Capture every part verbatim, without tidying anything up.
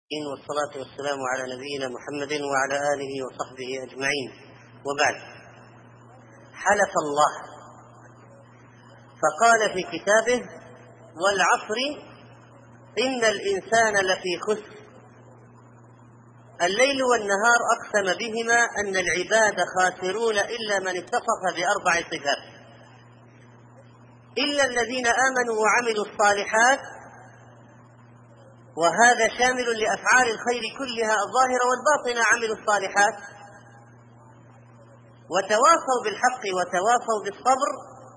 والصلاة والسلام على نبينا محمد وعلى آله وصحبه أجمعين، وبعد. حلف الله فقال في كتابه: والعصر إن الإنسان لفي خسر. الليل والنهار أقسم بهما أن العباد خاسرون إلا من اتصف بأربع صفات: إلا الذين آمنوا وعملوا الصالحات، وهذا شامل لأفعال الخير كلها الظاهرة والباطنة، عملوا الصالحات وتواصوا بالحق وتواصوا بالصبر.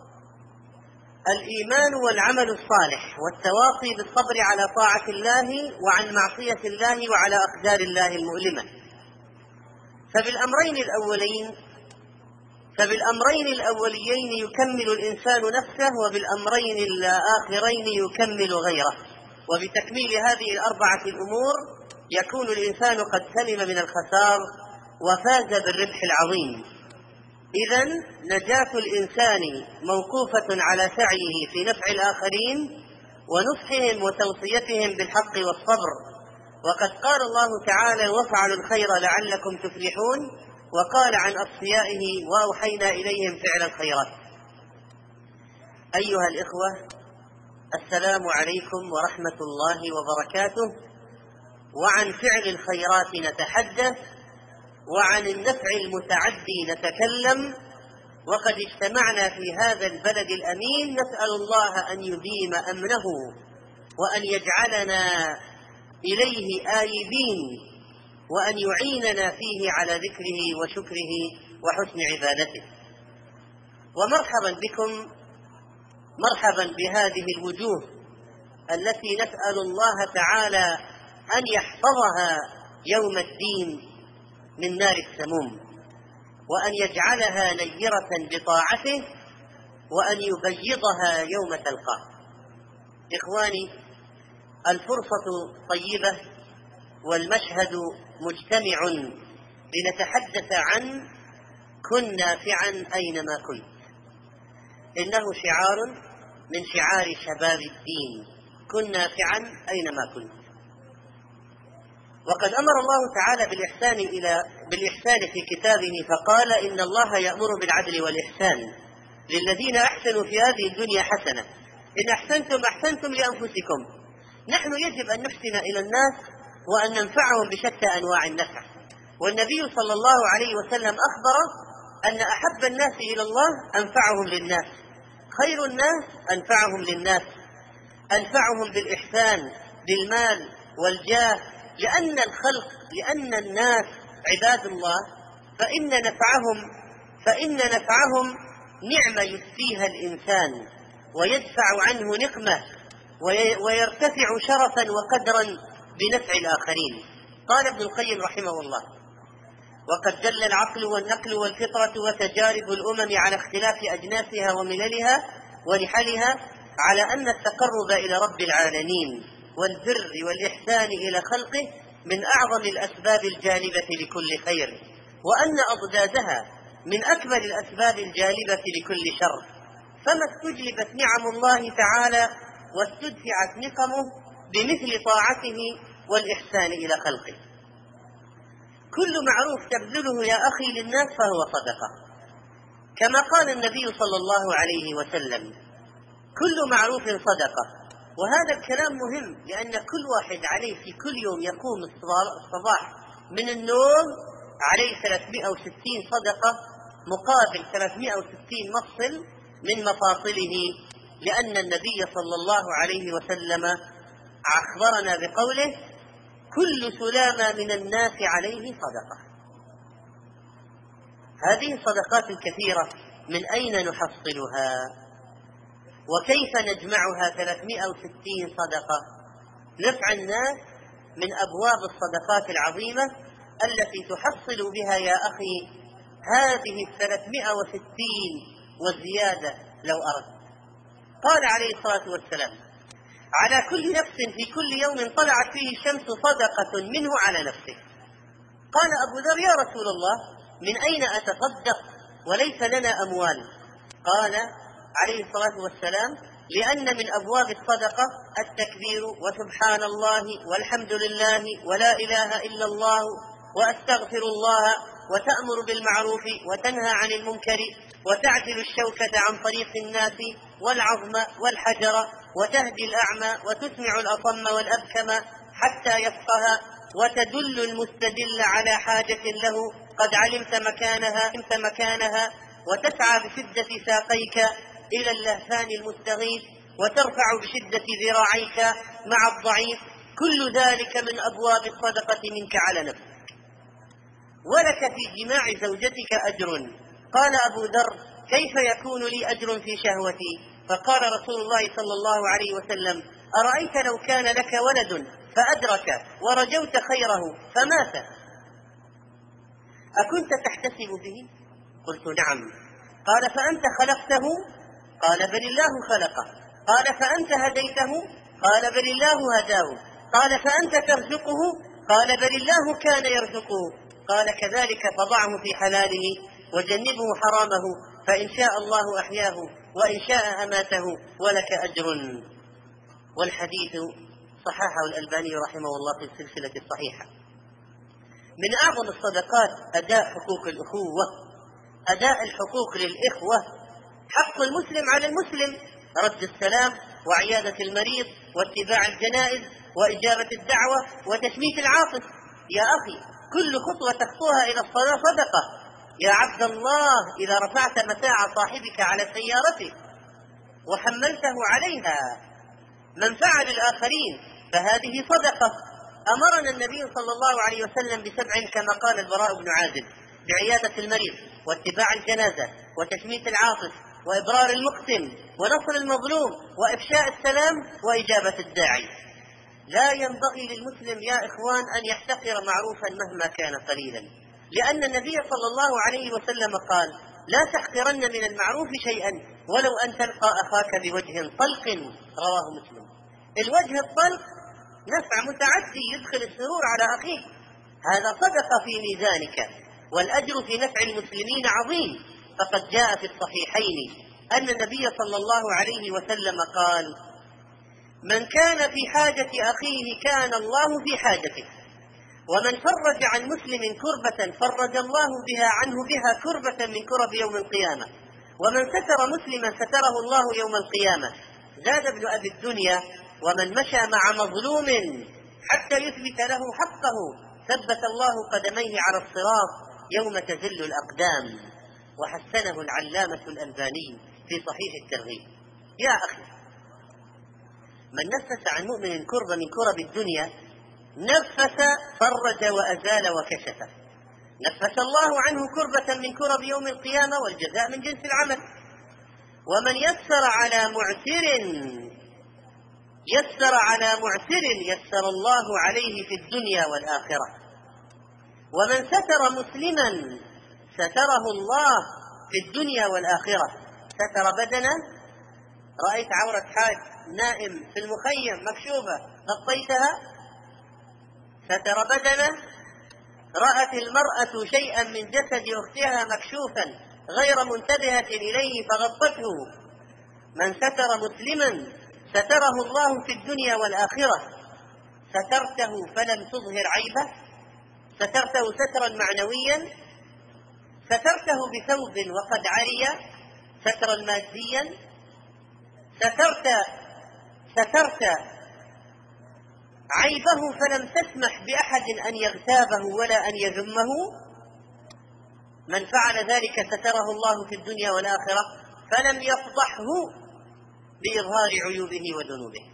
الإيمان والعمل الصالح والتواصي بالصبر على طاعة الله وعن معصية الله وعلى أقدار الله المؤلمة. فبالأمرين الأولين فبالأمرين الأوليين يكمل الإنسان نفسه، وبالأمرين الآخرين يكمل غيره. وبتكميل هذه الأربعة الأمور يكون الإنسان قد سلم من الخسار وفاز بالربح العظيم. إذن نجاة الإنسان موقوفة على سعيه في نفع الآخرين ونصحهم وتوصيتهم بالحق والصبر. وقد قال الله تعالى: وافعلوا الخير لعلكم تفلحون، وقال عن أصفيائه: وأوحينا إليهم فعل الخيرات. أيها الإخوة، السلام عليكم ورحمة الله وبركاته. وعن فعل الخيرات نتحدث، وعن النفع المتعدي نتكلم. وقد اجتمعنا في هذا البلد الأمين نسأل الله أن يديم أمنه وأن يجعلنا إليه آيبين، وأن يعيننا فيه على ذكره وشكره وحسن عبادته. ومرحبا بكم، مرحبا بهذه الوجوه التي نسأل الله تعالى أن يحفظها يوم الدين من نار السموم، وأن يجعلها نيرة بطاعته، وأن يبيضها يوم تلقاه. إخواني، الفرصة طيبة والمشهد مجتمع لنتحدث عن كن نافعا أينما كنت. إنه شعار من شعار شباب الدين: كن نافعا أينما كنت. وقد أمر الله تعالى بالإحسان إلى بالإحسان في كتابه فقال: إن الله يأمر بالعدل والإحسان للذين أحسنوا في هذه الدنيا حسنة. إن أحسنتم أحسنتم لأنفسكم. نحن يجب أن نحسن إلى الناس وأن ننفعهم بشتى أنواع النفع. والنبي صلى الله عليه وسلم أخبر أن أحب الناس إلى الله أنفعهم للناس، خير الناس أنفعهم للناس، أنفعهم بالإحسان بالمال والجاه، لأن الخلق لأن الناس عباد الله، فإن نفعهم فإن نفعهم نعمة يسفيها الإنسان ويدفع عنه نقمة ويرتفع شرفا وقدرا بنفع الآخرين. قال ابن القيم رحمه الله: وقد دل العقل والنقل والفطرة وتجارب الأمم على اختلاف أجناسها ومللها ونحلها على أن التقرب إلى رب العالمين والبر والإحسان إلى خلقه من أعظم الأسباب الجالبة لكل خير، وأن أضدادها من أكبر الأسباب الجالبة لكل شر. فما استجلبت نعم الله تعالى واستدفعت نقمه بمثل طاعته والإحسان إلى خلقه. كل معروف تبذله يا أخي للناس فهو صدقة، كما قال النبي صلى الله عليه وسلم: كل معروف صدقة. وهذا الكلام مهم، لأن كل واحد عليه في كل يوم يقوم الصباح من النوم عليه ثلاثمائة وستين صدقة مقابل ثلاثمائة وستين مفصل من مفاصله، لأن النبي صلى الله عليه وسلم أخبرنا بقوله: كل سلامة من الناس عليه صدقة. هذه الصدقات الكثيرة من أين نحصلها؟ وكيف نجمعها ثلاثمائة وستين صدقة؟ نفع الناس من أبواب الصدقات العظيمة التي تحصل بها يا أخي هذه الثلاثمائة وستين وزيادة لو أردت. قال عليه الصلاة والسلام: على كل نفس في كل يوم طلعت فيه الشمس صدقة منه على نفسه. قال أبو ذر: يا رسول الله، من أين أتصدق وليس لنا أموال؟ قال عليه الصلاة والسلام: لأن من أبواب الصدقة التكبير وسبحان الله والحمد لله ولا إله إلا الله وأستغفر الله، وتأمر بالمعروف وتنهى عن المنكر، وتعدل الشوكة عن طريق الناس والعظم والحجر، وتهدي الأعمى وتسمع الأصم والأبكم حتى يفقه، وتدل المستدل على حاجة له قد علمت مكانها, مكانها وتسعى بشدة ساقيك إلى اللهفان المستغيث، وترفع بشدة ذراعيك مع الضعيف. كل ذلك من أبواب الصدقة منك على نفسك. ولك في جماع زوجتك أجر. قال أبو ذر: كيف يكون لي أجر في شهوتي؟ فقال رسول الله صلى الله عليه وسلم: أرأيت لو كان لك ولد فأدرك ورجوت خيره فمات، أكنت تحتسب به؟ قلت: نعم. قال: فأنت خلقته؟ قال: بل الله خلقه. قال: فأنت هديته؟ قال: بل الله هداه. قال: فأنت ترزقه؟ قال: بل الله كان يرزقه. قال: كذلك فضعه في حلاله وجنبه حرامه، فإن شاء الله أحياه وإن شاء أماته ولك أجر. والحديث صححه الألباني رحمه الله في السلسلة الصحيحة. من أعظم الصدقات أداء حقوق الأخوة، أداء الحقوق للإخوة. حق المسلم على المسلم: رد السلام، وعيادة المريض، واتباع الجنائز، وإجابة الدعوة، وتشميت العاطف. يا أخي، كل خطوة تخطوها إلى الصلاة صدقة. يا عبد الله، إذا رفعت متاع صاحبك على سيارته وحملته عليها منفعة للآخرين فهذه صدقة. أمرنا النبي صلى الله عليه وسلم بسبع كما قال البراء بن عازب: بعيادة المريض، واتباع الجنازة، وتشميت العاطف، وإبرار المقسم، ونصر المظلوم، وإفشاء السلام، وإجابة الداعي. لا ينبغي للمسلم يا إخوان أن يحتقر معروفا مهما كان قليلا، لأن النبي صلى الله عليه وسلم قال: لا تحقرن من المعروف شيئا ولو أن تلقى أخاك بوجه طلق. رواه مسلم. الوجه الطلق نفع متعدي يدخل السرور على أخيك، هذا صدقة في ميزانك، والأجر في نفع المسلمين عظيم. فقد جاء في الصحيحين أن النبي صلى الله عليه وسلم قال: من كان في حاجة أخيه كان الله في حاجته، ومن فرج عن مسلم كربة فرج الله بها عنه بها كربة من كرب يوم القيامة، ومن ستر مسلما ستره الله يوم القيامة. زاد ابن أبي الدنيا: ومن مشى مع مظلوم حتى يثبت له حقه ثبت الله قدميه على الصراط يوم تزل الأقدام. وحسنه العلامة الألباني في صحيح الترغيب. يا أخي، من نفس عن مؤمن كرب من كرب الدنيا نفس فرج وأزال وكشف. نفس الله عنه كربة من كرب يوم القيامة، والجزاء من جنس العمل. ومن يسر على معسر يسر على معسر يسر الله عليه في الدنيا والآخرة. ومن ستر مسلما ستره الله في الدنيا والآخرة. ستر بدنا، رأيت عورة حاج نائم في المخيم مكشوفة غطيتها. ستر بدنا، رأت المرأة شيئا من جسد أختها مكشوفا غير منتبهة إليه فغطته. من ستر مسلما ستره الله في الدنيا والآخرة. سترته فلم تظهر عيبه، سترته سترا معنويا، سترته بثوب وقد عري سترا ماديا، سترت سترت عيبه فلم تسمح بأحد أن يغتابه ولا أن يذمه. من فعل ذلك ستره الله في الدنيا والآخرة فلم يفضحه بإظهار عيوبه وذنوبه.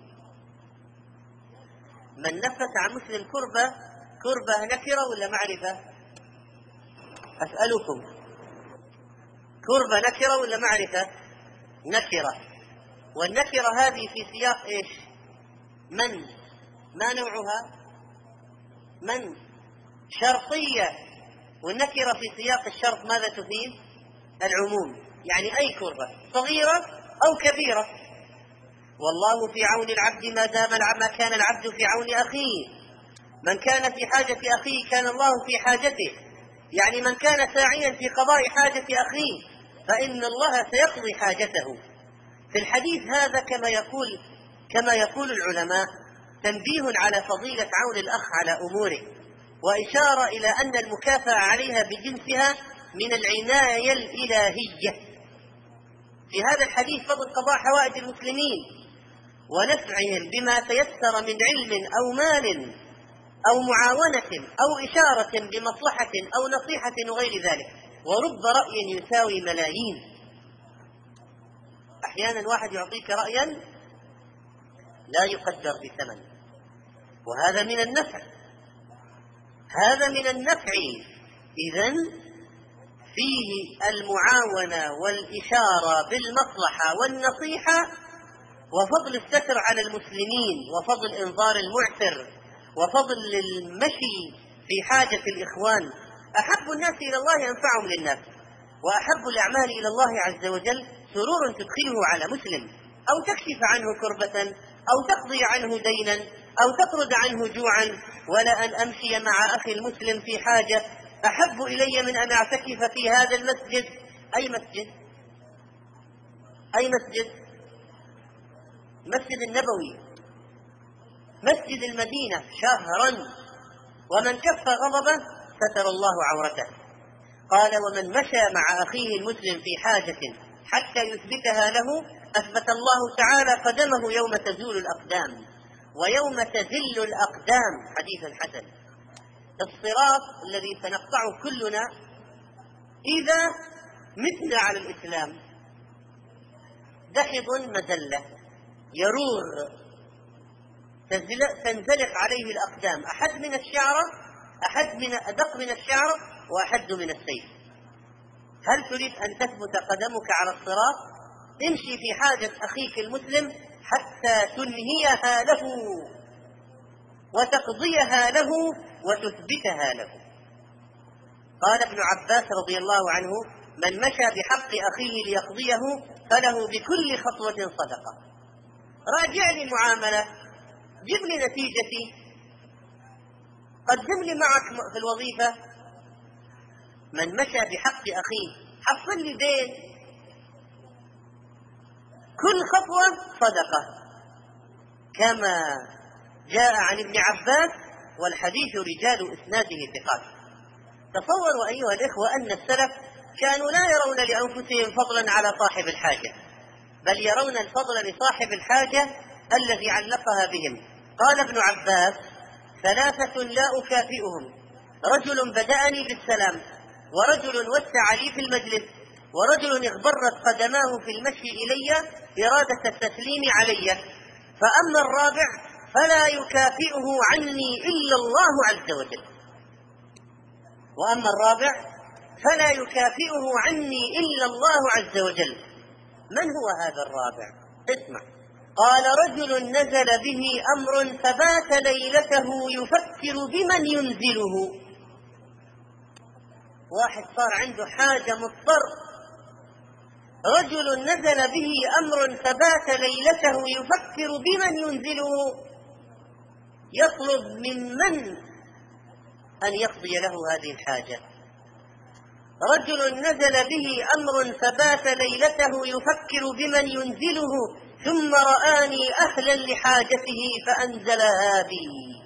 من نفس عن مسلم كربة، كربة نكرة ولا معرفة؟ أسألكم، كربة نكرة ولا معرفة؟ نكرة. والنكرة هذه في سياق إيش؟ من؟ ما نوعها؟ من؟ شرطية. والنكرة في سياق الشرط ماذا تفيد؟ العموم، يعني أي كربة صغيرة أو كبيرة. والله في عون العبد ما دام ما كان العبد في عون أخيه. من كان في حاجة أخيه كان الله في حاجته، يعني من كان ساعيا في قضاء حاجة أخيه فإن الله سيقضي حاجته. في الحديث هذا كما يقول كما يقول العلماء تنبيه على فضيلة عون الأخ على أموره، وإشارة إلى أن المكافأة عليها بجنسها من العناية الإلهية. في هذا الحديث فضل قضاء حوائج المسلمين ونفعهم بما تيسر من علم أو مال أو معاونة أو إشارة بمصلحة أو نصيحة وغير ذلك، ورب رأي يساوي ملايين. أحيانا واحد يعطيك رأيا لا يقدر بثمن، وهذا من النفع، هذا من النفع. إذن فيه المعاونة والإشارة بالمصلحة والنصيحة، وفضل الستر على المسلمين، وفضل إنظار المعسر، وفضل المشي في حاجة الإخوان. أحب الناس إلى الله أنفعهم للناس، وأحب الأعمال إلى الله عز وجل سرور تدخله على مسلم، أو تكشف عنه كربة، أو تقضي عنه دينا، أو تطرد عنه جوعا. ولا أن أمشي مع أخي المسلم في حاجة أحب إلي من أن أعتكف في هذا المسجد. أي مسجد؟ أي مسجد؟ مسجد النبوي، مسجد المدينة، شهرا. ومن كف غضبه ستر الله عورته. قال: ومن مشى مع أخيه المسلم في حاجة حتى يثبتها له أثبت الله تعالى قدمه يوم تزول الأقدام ويوم تزل الأقدام. حديث حسن. الصراط الذي سنقطعه كلنا إذا متنا على الإسلام دحض مزلة يرور تنزلق عليه الأقدام، أحد من الشعرة، أحد من أدق من الشعر، وأحد من السيف. هل تريد أن تثبت قدمك على الصراط؟ امشي في حاجة أخيك المسلم حتى تنهيها له وتقضيها له وتثبتها له. قال ابن عباس رضي الله عنه: من مشى بحق أخيه ليقضيه فله بكل خطوة صدقة. راجع لي المعاملة، جيب لي نتيجتي، قدم لي معك في الوظيفة. من مشى بحق أخيه، حصل لي دين، كل خطوة صدقة، كما جاء عن ابن عباس، والحديث رجال إسناده ثقات. تصوروا أيها الإخوة أن السلف كانوا لا يرون لأنفسهم فضلا على صاحب الحاجة، بل يرون الفضل لصاحب الحاجة الذي علقها بهم. قال ابن عباس: ثلاثة لا أكافئهم، رجل بدأني بالسلام، ورجل وسع لي في المجلس، ورجل اغبرت قدماه في المشي إلي إرادة التسليم علي، فأما الرابع فلا يكافئه عني إلا الله عز وجل. وأما الرابع فلا يكافئه عني إلا الله عز وجل. من هو هذا الرابع؟ اسمع. قال: رجل نزل به أمر فبات ليلته يفكر بمن ينزله. واحد صار عنده حاجة مضطر، رجل نزل به أمر فبات ليلته يفكر بمن ينزله، يطلب من من أن يقضي له هذه الحاجة. رجل نزل به أمر فبات ليلته يفكر بمن ينزله، ثم رآني أهلا لحاجته فأنزلها بي.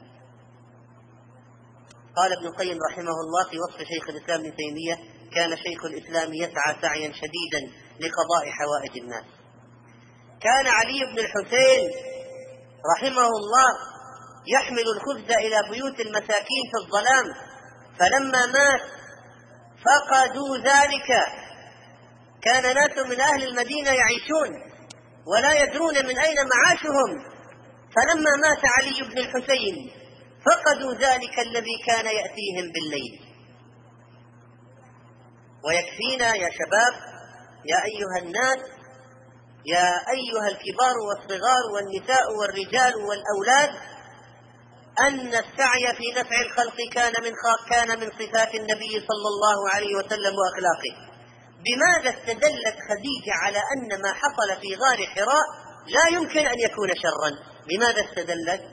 قال ابن القيم رحمه الله في وصف شيخ الإسلام ابن تيمية: كان شيخ الإسلام يسعى سعيا شديدا لقضاء حوائج الناس. كان علي بن الحسين رحمه الله يحمل الخبز إلى بيوت المساكين في الظلام، فلما مات فقدوا ذلك. كان ناس من أهل المدينة يعيشون ولا يدرون من أين معاشهم، فلما مات علي بن الحسين فقدوا ذلك الذي كان يأتيهم بالليل. ويكفينا يا شباب، يا أيها الناس، يا أيها الكبار والصغار والنساء والرجال والأولاد، أن السعي في نفع الخلق كان من كان من صفات النبي صلى الله عليه وسلم وأخلاقه. بماذا استدلت خديجة على أن ما حصل في غار حراء لا يمكن أن يكون شرا؟ بماذا استدلت؟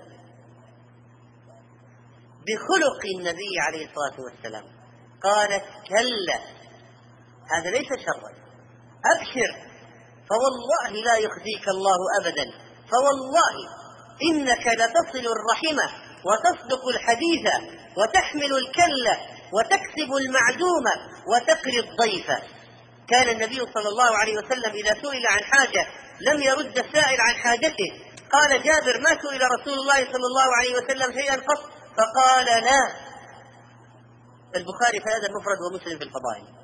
بخلق النبي عليه الصلاة والسلام. قالت: كلا، هذا ليس شرا، أبشر، فوالله لا يخزيك الله أبدا، فوالله إنك لتصل الرحمة وتصدق الحديث وتحمل الكلة وتكسب المعدومة وتقري الضيف. كان النبي صلى الله عليه وسلم إذا سئل عن حاجة لم يرد السائل عن حاجته. قال جابر: ما سئل رسول الله صلى الله عليه وسلم شيئا قط فقال لا. البخاري في هذا المفرد ومسلم في الفضائل.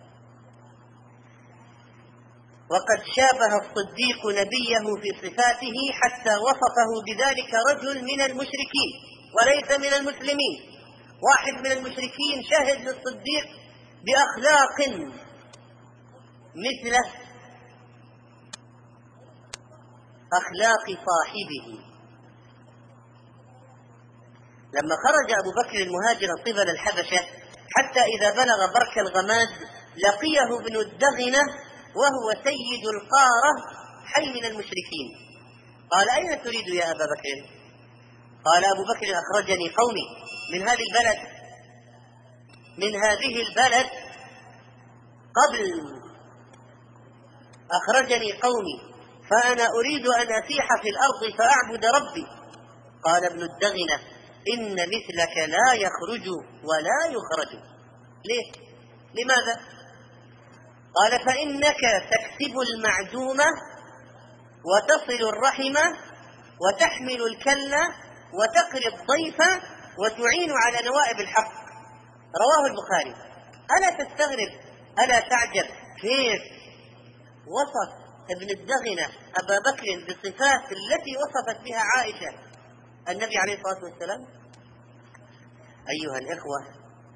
وقد شابه الصديق نبيه في صفاته حتى وصفه بذلك رجل من المشركين وليس من المسلمين. واحد من المشركين شهد للصديق بأخلاق مثل أخلاق صاحبه. لما خرج أبو بكر مهاجرا قبل الحبشة حتى إذا بلغ برك الغماد لقيه ابن الدغنة وهو سيد القارة حي من المشركين. قال: أين تريد يا أبا بكر؟ قال أبو بكر: أخرجني قومي من هذه البلد من هذه البلد قبل أخرجني قومي فأنا أريد أن أسيح في الأرض فأعبد ربي. قال ابن الدغنة: إن مثلك لا يخرج ولا يخرج. ليه؟ لماذا؟ قال: فإنك تكسب المعدومة وتصل الرحمة وتحمل الكلة وتقري الضيف وتعين على نوائب الحق. رواه البخاري. ألا تستغرب، ألا تعجب كيف وصف ابن الدغنة أبا بكر بالصفات التي وصفت بها عائشة النبي عليه الصلاة والسلام؟ أيها الإخوة،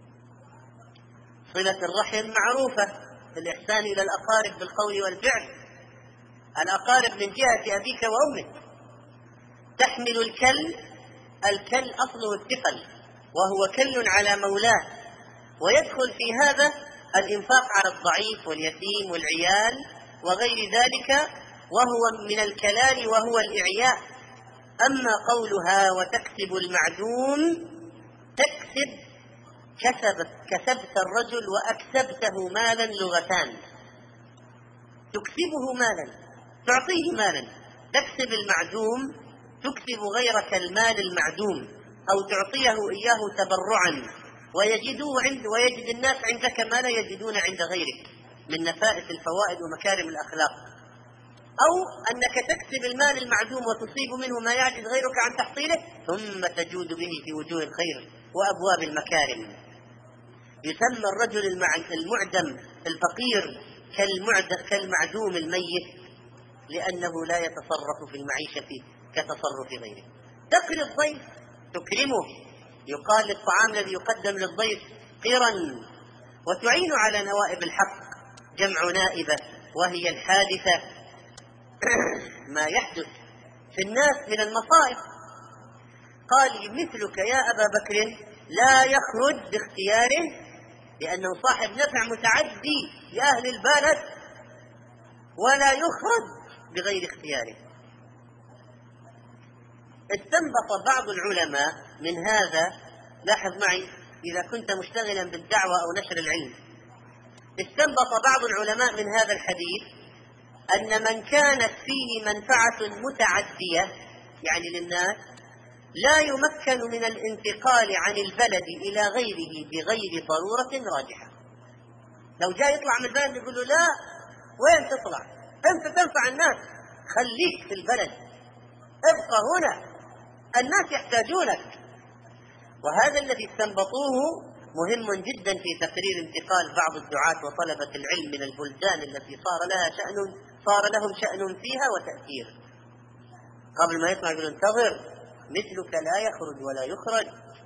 صلة الرحم معروفة، الإحسان إلى الأقارب بالقول والفعل. الأقارب من جهة أبيك وأمك. تحمل الكل، الكل أصله الثقل وهو كل على مولاه، ويدخل في هذا الإنفاق على الضعيف واليتيم والعيال وغير ذلك، وهو من الكلال وهو الإعياء. أما قولها وتكسب المعدوم، تكسب كسبت كسبت الرجل وأكسبته مالا لغتان. تكسبه مالا، تعطيه مالا. تكسب المعدوم، تكسب غيرك المال المعدوم، أو تعطيه إياه تبرعا ويجدوه عند ويجد الناس عندك ما لا يجدون عند غيرك من نفائس الفوائد ومكارم الأخلاق. أو أنك تكسب المال المعدوم وتصيب منه ما يعجز غيرك عن تحصيله ثم تجود به في وجوه الخير وأبواب المكارم. يسمى الرجل المعدم الفقير كالمعدوم الميت لأنه لا يتصرف في المعيشة كتصرف غيره. تقري الضيف، تكرمه، يقال للطعام الذي يقدم للضيف قرا. وتعين على نوائب الحق، جمع نائبة وهي الحادثة ما يحدث في الناس من المصائب. قال: مثلك يا أبا بكر لا يخرج باختياره لأنه صاحب نفع متعدي لأهل البلد، ولا يخرج بغير اختياره. استنبط بعض العلماء من هذا، لاحظ معي إذا كنت مشتغلا بالدعوة أو نشر العلم، استنبط بعض العلماء من هذا الحديث أن من كانت فيه منفعة متعدية يعني للناس لا يمكن من الانتقال عن البلد إلى غيره بغير ضرورة راجحة. لو جاء يطلع من البلد يقول له: لا، وين تطلع؟ أنت تنفع الناس، خليك في البلد، ابقى هنا، الناس يحتاجونك. وهذا الذي استنبطوه مهم جدا في تقرير انتقال بعض الدعاة وطلبة العلم من البلدان التي صار لها شأن صار لهم شأن فيها وتأثير. قبل ما يطلع يقول: انتظر، مثلك لا يخرج ولا يخرج.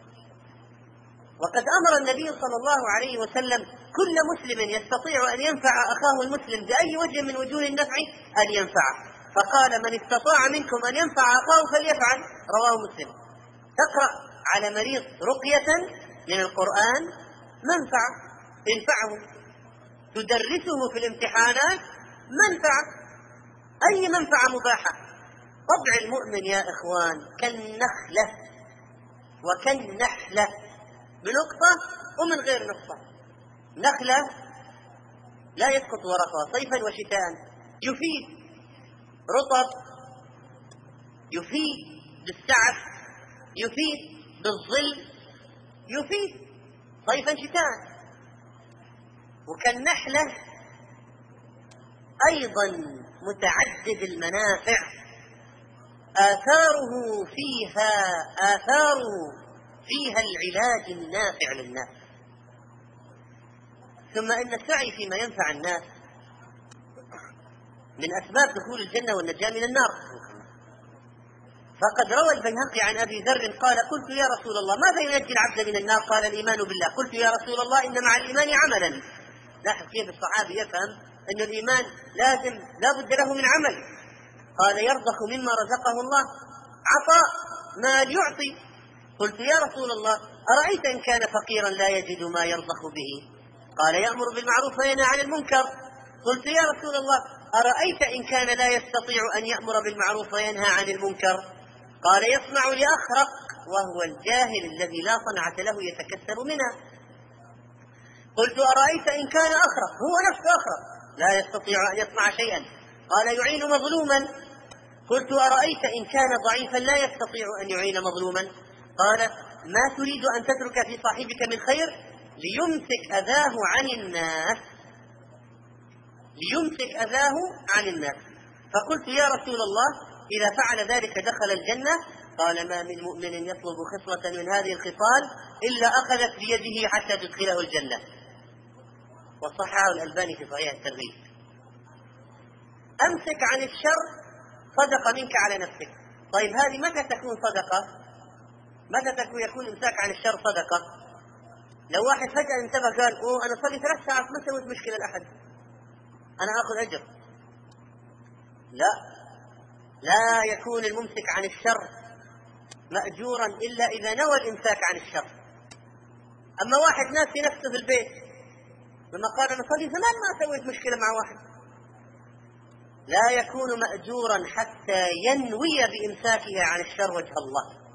وقد أمر النبي صلى الله عليه وسلم كل مسلم يستطيع أن ينفع أخاه المسلم بأي وجه من وجوه النفع أن ينفعه، فقال: من استطاع منكم أن ينفع أخاه فليفعل. رواه مسلم. تقرأ على مريض رقية من القرآن منفعة ينفعه، تدرسه في الامتحانات منفعة، أي منفعة مباحة. طبع المؤمن يا إخوان كالنخلة وكالنحلة، بنقطة ومن غير نقطة. نخلة لا يسقط ورقها صيفا وشتاء، يفيد رطب يفيد بالسعف، يفيد بالظل، يفيد صيفا شتاء. وكالنحلة أيضا متعدد المنافع، آثاره فيها آثاره فيها العلاج النافع للناس. ثم إن السعي فيما ينفع الناس من أسباب دخول الجنة والنجاة من النار. فقد روى البيهقي عن أبي ذر قال: قلت يا رسول الله ماذا ينجي العبد من النار؟ قال: الإيمان بالله. قلت يا رسول الله إن مع الإيمان عملا. لاحظ كيف الصحابي يفهم أن الإيمان لازم لا بد له من عمل. قال: يرزق مما رزقه الله، عطاء مال يعطي. قلت يا رسول الله أرأيت إن كان فقيرا لا يجد ما يرزق به؟ قال: يأمر بالمعروف وينهى عن المنكر. قلت يا رسول الله أرأيت إن كان لا يستطيع أن يأمر بالمعروف وينهى عن المنكر؟ قال: يصنع لأخرق، وهو الجاهل الذي لا صنعة له يتكسب منها. قلت أرأيت إن كان أخرق، هو نفسه أخرق لا يستطيع أن يصنع شيئا. قال: يعين مظلوما. قلت أرأيت إن كان ضعيفا لا يستطيع أن يعين مظلوما؟ قال: ما تريد أن تترك في صاحبك من خير؟ ليمسك أذاه عن الناس ليمسك أذاه عن الناس. فقلت يا رسول الله إذا فعل ذلك دخل الجنة؟ قال: ما من مؤمن يطلب خصلة من هذه الخصال إلا أخذت بيده حتى تدخله الجنة. وصححه الألباني في صحيح الترغيب. أمسك عن الشر صدقة منك على نفسك. طيب هذه متى تكون صدقة؟ متى تكون يكون إمساك عن الشر صدقة؟ لو واحد فجأة انتبه قال: أوه أنا صلي ثلاث ساعات ما سويت مشكلة لأحد، أنا أخذ أجر. لا، لا يكون الممسك عن الشر مأجورا إلا إذا نوى الإمساك عن الشر. أما واحد ناسي نفسه في البيت لما قال أنا صلي زمان ما سويت مشكلة مع واحد، لا يكون مأجورا حتى ينوي بإمساكه عن الشر وجه الله.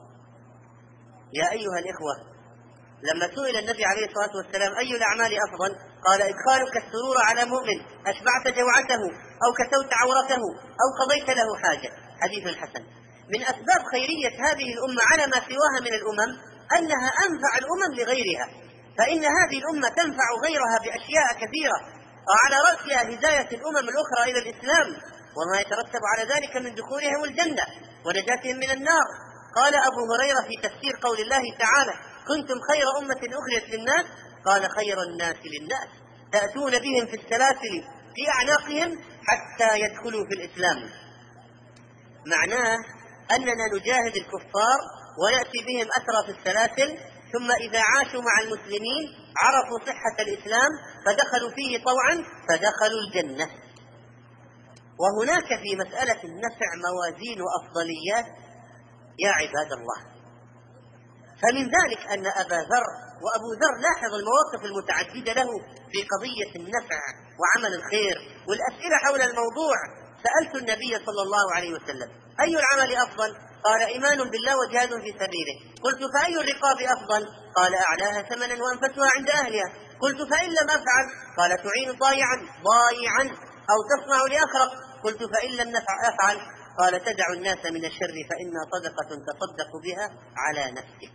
يا أيها الإخوة، لما سئل النبي عليه الصلاة والسلام أي الأعمال أفضل؟ قال: إدخالك السرور على مؤمن، أشبعت جوعته أو كسوت عورته أو قضيت له حاجة. حديث الحسن. من أسباب خيرية هذه الأمة على ما سواها من الأمم أنها أنفع الأمم لغيرها، فإن هذه الأمة تنفع غيرها بأشياء كثيرة، وعلى رأسها هداية الأمم الأخرى إلى الإسلام وما يترتب على ذلك من دخولهم الجنة ونجاتهم من النار. قال أبو هريرة في تفسير قول الله تعالى: كنتم خير أمة أخرجت للناس، قال: خير الناس للناس، تأتون بهم في السلاسل في أعناقهم حتى يدخلوا في الإسلام. معناه أننا نجاهد الكفار ونأتي بهم أسرى في السلاسل، ثم إذا عاشوا مع المسلمين عرفوا صحة الإسلام فدخلوا فيه طوعا فدخلوا الجنة. وهناك في مسألة النفع موازين وأفضليات يا عباد الله. فمن ذلك أن أبا ذر وأبو ذر، لاحظ المواقف المتعددة له في قضية النفع وعمل الخير والأسئلة حول الموضوع. سألت النبي صلى الله عليه وسلم: أي العمل أفضل؟ قال: إيمان بالله وجهاد في سبيله. قلت: فأي الرقاب أفضل؟ قال: أعلاها ثمنا وأنفسها عند أهلها. قلت: فإن لم أفعل؟ قال: تعين ضايعا ضايعا أو تصنع لأخرق. قلت: فإن لم أفعل؟ قال: تدع الناس من الشر فإنها صدقة تصدق بها على نفسك.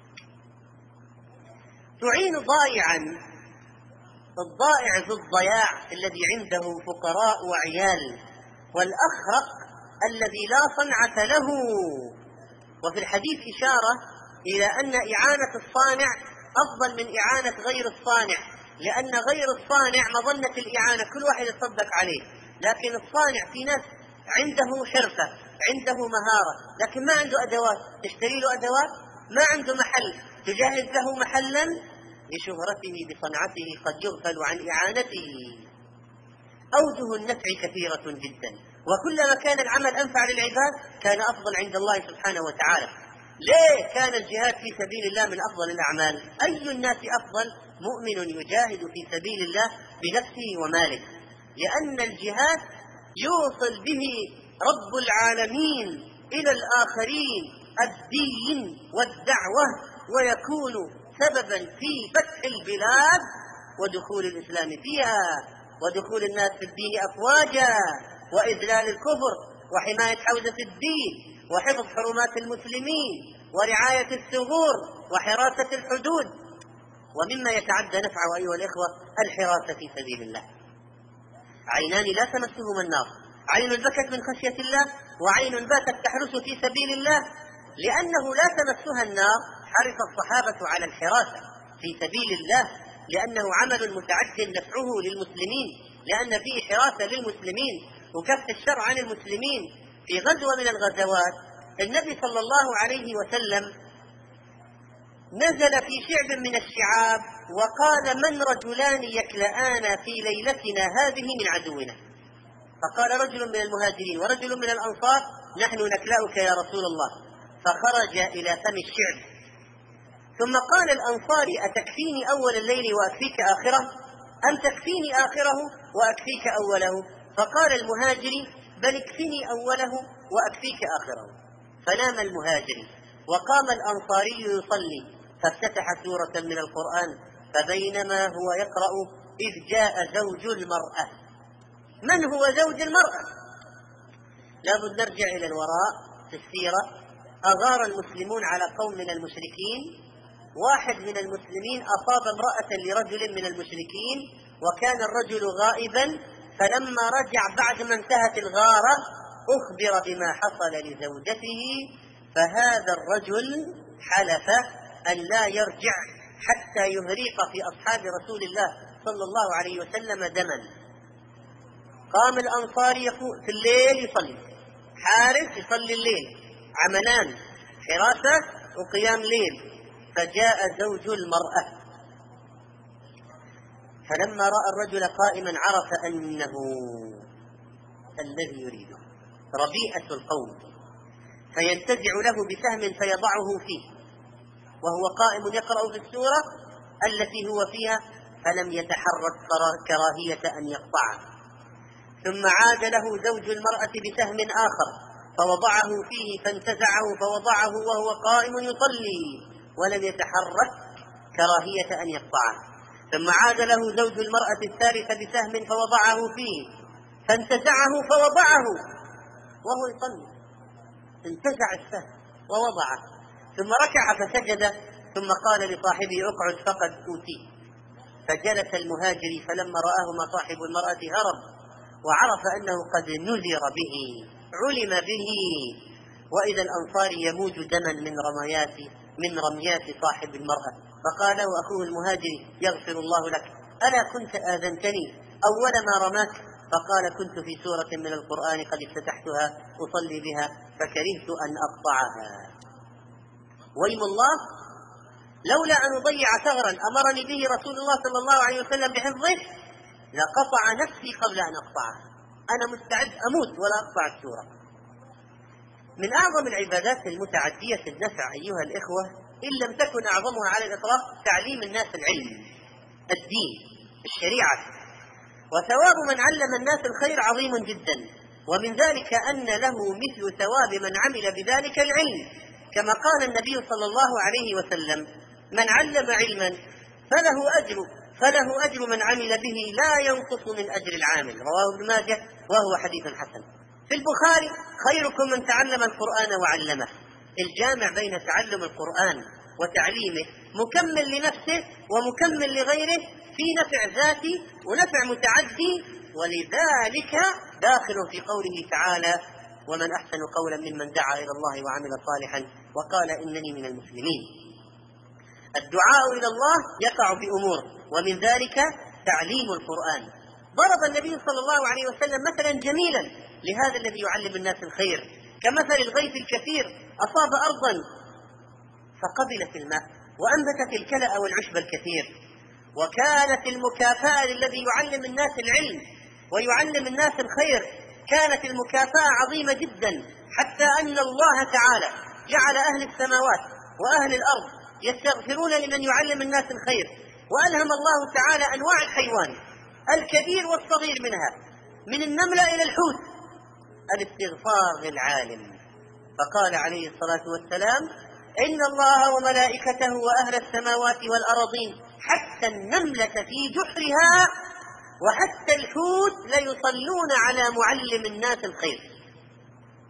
تعين ضايعا، الضائع ذو الضياع الذي عنده فقراء وعيال، والأخرق الذي لا صنعة له. وفي الحديث إشارة إلى أن إعانة الصانع أفضل من إعانة غير الصانع، لأن غير الصانع مظنة الإعانة كل واحد يصدق عليه، لكن الصانع في ناس عنده حرفة، عنده مهارة، لكن ما عنده أدوات تشتري له أدوات، ما عنده محل تجهز له محلا، لشهرته بصنعته قد يغفل عن إعانته. أوجه النفع كثيرة جدا، وكلما كان العمل أنفع للعباد كان أفضل عند الله سبحانه وتعالى. ليه كان الجهاد في سبيل الله من أفضل الأعمال؟ أي الناس أفضل؟ مؤمن يجاهد في سبيل الله بنفسه وماله، لأن الجهاد يوصل به رب العالمين إلى الآخرين الدين والدعوة، ويكون سببا في فتح البلاد ودخول الإسلام فيها، ودخول الناس في الدين أفواجا، وإذلال الكفر وحماية حوزة الدين وحفظ حرمات المسلمين ورعاية الثغور وحراسة الحدود. ومما يتعدى نفعه أيها الإخوة الحراسة في سبيل الله. عينان لا تمسهما النار، عين بكت من خشية الله وعين باتت تحرس في سبيل الله. لأنه لا تمسها النار حرص الصحابة على الحراسة في سبيل الله، لأنه عمل متعد نفعه للمسلمين، لأن فيه حراسة للمسلمين وكف الشر عن المسلمين. في غزوة من الغزوات النبي صلى الله عليه وسلم نزل في شعب من الشعاب وقال: من رجلان يكلآن في ليلتنا هذه من عدونا؟ فقال رجل من المهاجرين ورجل من الأنصار: نحن نكلأك يا رسول الله. فخرج إلى فم الشعب، ثم قال الأنصاري: أتكفيني أول الليل وأكفيك آخره، أم تكفيني آخره وأكفيك أوله؟ فقال المهاجري: بل اكفني أوله وأكفيك آخره. فنام المهاجري وقام الأنصاري يصلي، فافتتح سورة من القرآن، فبينما هو يقرأ إذ جاء زوج المرأة. من هو زوج المرأة؟ لابد نرجع إلى الوراء في السيرة. أغار المسلمون على قوم من المشركين، واحد من المسلمين أصاب امرأة لرجل من المشركين وكان الرجل غائبا، فلما رجع بعد ما انتهت الغارة أخبر بما حصل لزوجته، فهذا الرجل حلف أن لا يرجع حتى يهريق في أصحاب رسول الله صلى الله عليه وسلم دما. قام الأنصاري في الليل يصلي، حارس يصلي الليل، عملان حراسة وقيام ليل. فجاء زوج المرأة، فلما رأى الرجل قائما عرف أنه الذي يريده، ربيئة القوم، فينتزع له بسهم فيضعه فيه وهو قائم يقرأ في السورة التي هو فيها، فلم يتحرك كراهية أن يقطعه. ثم عاد له زوج المرأة بسهم آخر فوضعه فيه فانتزعه فوضعه وهو قائم يصلي ولم يتحرك كراهية أن يقطعه. ثم عاد له زوج المرأة الثالثة بسهم فوضعه فيه فانتزعه فوضعه وهو يصلي، انتزع السهم ووضعه، ثم ركع فسجد، ثم قال لصاحبه: اقعد فقد أوتيت. فجلس المهاجري، فلما رآه ما صاحب المرأة هرب وعرف أنه قد نذر به، علم به، وإذا الأنصاري يموج دما من رميات من رميات صاحب المرأة. فقال له أخوه المهاجري: يغفر الله لك، ألا كنت آذنتني أول ما رماك؟ فقال: كنت في سورة من القرآن قد افتتحتها أصلي بها فكرهت أن أقطعها. ويم الله، لولا أن أضيع ثغرا أمرني به رسول الله صلى الله عليه وسلم بحفظه لقطع نفسي قبل أن أقطعها. أنا مستعد أموت ولا أقطع السورة. من أعظم العبادات المتعدية النفع أيها الإخوة، إن لم تكن أعظمها على الإطلاق، تعليم الناس العلم، الدين، الشريعة. وثواب من علم الناس الخير عظيم جدا، ومن ذلك أن له مثل ثواب من عمل بذلك العلم، كما قال النبي صلى الله عليه وسلم: من علم علما فله أجر فله أجر من عمل به لا ينقص من أجر العامل. رواه ابن ماجه وهو حديث حسن. في البخاري: خيركم من تعلم القرآن وعلمه. الجامع بين تعلم القرآن وتعليمه مكمل لنفسه ومكمل لغيره في نفع ذاتي ونفع متعدي، ولذلك داخل في قوله تعالى: ومن أحسن قولا ممن دعا إلى الله وعمل صالحا وقال إنني من المسلمين. الدعاء إلى الله يقع بأمور، ومن ذلك تعليم القرآن. ضرب النبي صلى الله عليه وسلم مثلا جميلا لهذا الذي يعلم الناس الخير، كمثل الغيث الكثير أصاب أرضا فقبلت الماء وأنبتت الكلأ والعشب الكثير. وكانت المكافأة للذي يعلم الناس العلم ويعلم الناس الخير، كانت المكافأة عظيمة جدا، حتى أن الله تعالى جعل أهل السماوات وأهل الأرض يستغفرون لمن يعلم الناس الخير، وألهم الله تعالى أنواع الحيوان الكبير والصغير منها، من النملة إلى الحوت، الاستغفار للعالم. فقال عليه الصلاة والسلام: إن الله وملائكته وأهل السماوات والأرضين حتى النملة في جحرها وحتى الحوت ليصلون على معلم الناس الخير.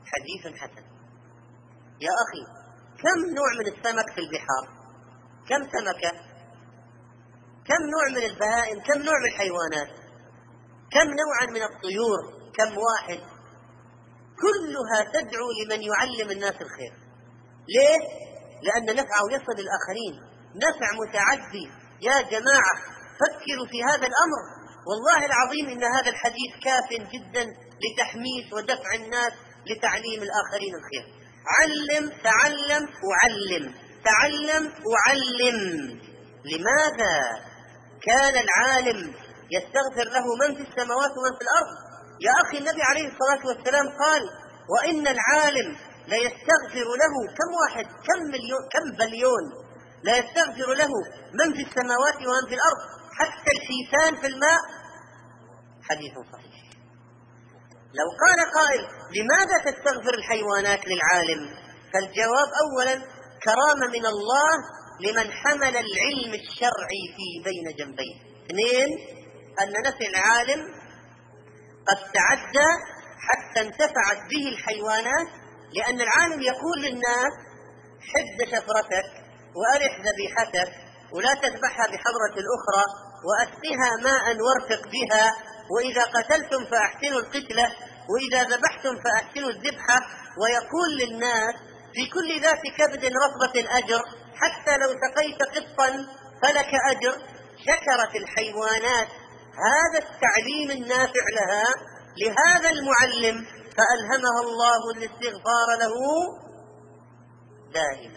حديث حسن. يا أخي كم نوع من السمك في البحار؟ كم سمكة؟ كم نوع من البهائم؟ كم نوع من الحيوانات؟ كم نوعا من الطيور؟ كم واحد؟ كلها تدعو لمن يعلم الناس الخير. ليه؟ لأن نفعه يصل للآخرين، نفع متعدي. يا جماعة فكروا في هذا الأمر، والله العظيم إن هذا الحديث كاف جدا لتحميس ودفع الناس لتعليم الآخرين الخير. علم، تعلم، أعلم، تعلم، أعلم. لماذا كان العالم يستغفر له من في السماوات ومن في الأرض؟ يا أخي النبي عليه الصلاة والسلام قال: وإن العالم لا يستغفر له كم واحد، كم مليون، كم بليون، لا يستغفر له من في السماوات ومن في الأرض، حتى الحيتان في الماء. حديث صحيح. لو قال قائل: لماذا تستغفر الحيوانات للعالم؟ فالجواب: أولا كرامة من الله لمن حمل العلم الشرعي في بين جنبيه. اثنين أن نفع العالم قد تعدى حتى انتفعت به الحيوانات، لأن العالم يقول للناس: حد شفرتك وأرح ذبيحتك ولا تذبحها بحضرة الأخرى، وأسقها ماء وارفق بها، وإذا قتلتم فأحسنوا القتلة، وإذا ذبحتم فأحسنوا الذبحة. ويقول للناس: في كل ذات كبد رطبة أجر، حتى لو سقيت قطا فلك أجر. شكرت الحيوانات هذا التعليم النافع لها لهذا المعلم، فألهمها الله الاستغفار له دائما.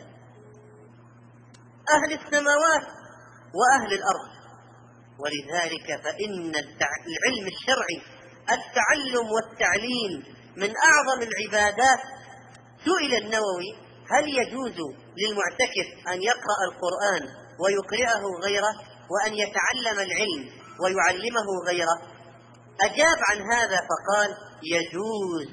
أهل السماوات وأهل الأرض. ولذلك فإن العلم الشرعي، التعلم والتعليم، من أعظم العبادات. سئل النووي: هل يجوز للمعتكف أن يقرأ القرآن ويقرأه غيره، وأن يتعلم العلم ويعلمه غيره؟ أجاب عن هذا فقال: يجوز،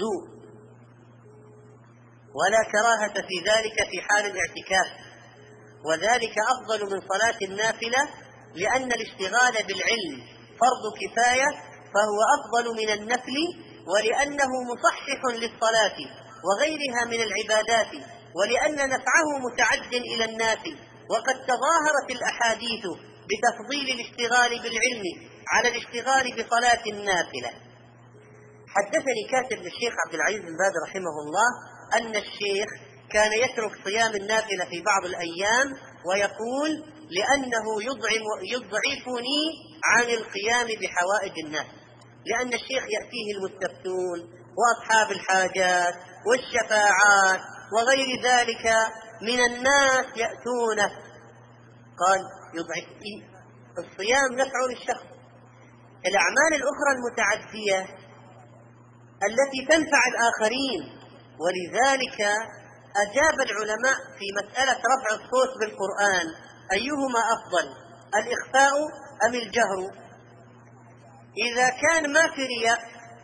ولا كراهة في ذلك في حال الاعتكاف، وذلك أفضل من صلاة النافلة، لأن الاشتغال بالعلم فرض كفاية فهو أفضل من النفل، ولأنه مصحح للصلاة وغيرها من العبادات، ولأن نفعه متعد إلى الناس. وقد تظاهرت الأحاديث بتفضيل الاشتغال بالعلم على الاشتغال بصلاة النافلة. حدثني كاتب للشيخ عبد العزيز بن باز رحمه الله أن الشيخ كان يترك صيام النافلة في بعض الأيام، ويقول: لأنه يضعف يضعفني عن القيام بحوائج الناس، لأن الشيخ يأتيه المستفتون وأصحاب الحاجات والشفاعات وغير ذلك من الناس يأتونه. قال: يضعف الصيام نفع للشخص. الأعمال الأخرى المتعدية التي تنفع الآخرين. ولذلك أجاب العلماء في مسألة رفع الصوت بالقرآن: أيهما أفضل، الإخفاء أم الجهر؟ إذا كان ما في رياء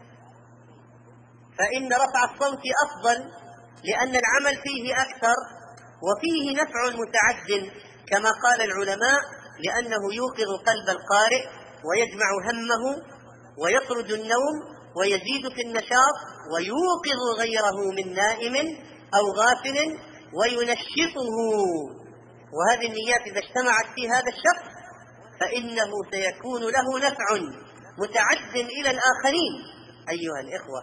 فإن رفع الصوت أفضل، لأن العمل فيه أكثر وفيه نفع متعد، كما قال العلماء: لأنه يوقظ قلب القارئ ويجمع همه ويطرد النوم ويزيد في النشاط، ويوقظ غيره من نائم أو غافل وينشطه. وهذه النيات إذا اجتمعت في هذا الشخص فإنه سيكون له نفع متعد إلى الآخرين. أيها الإخوة،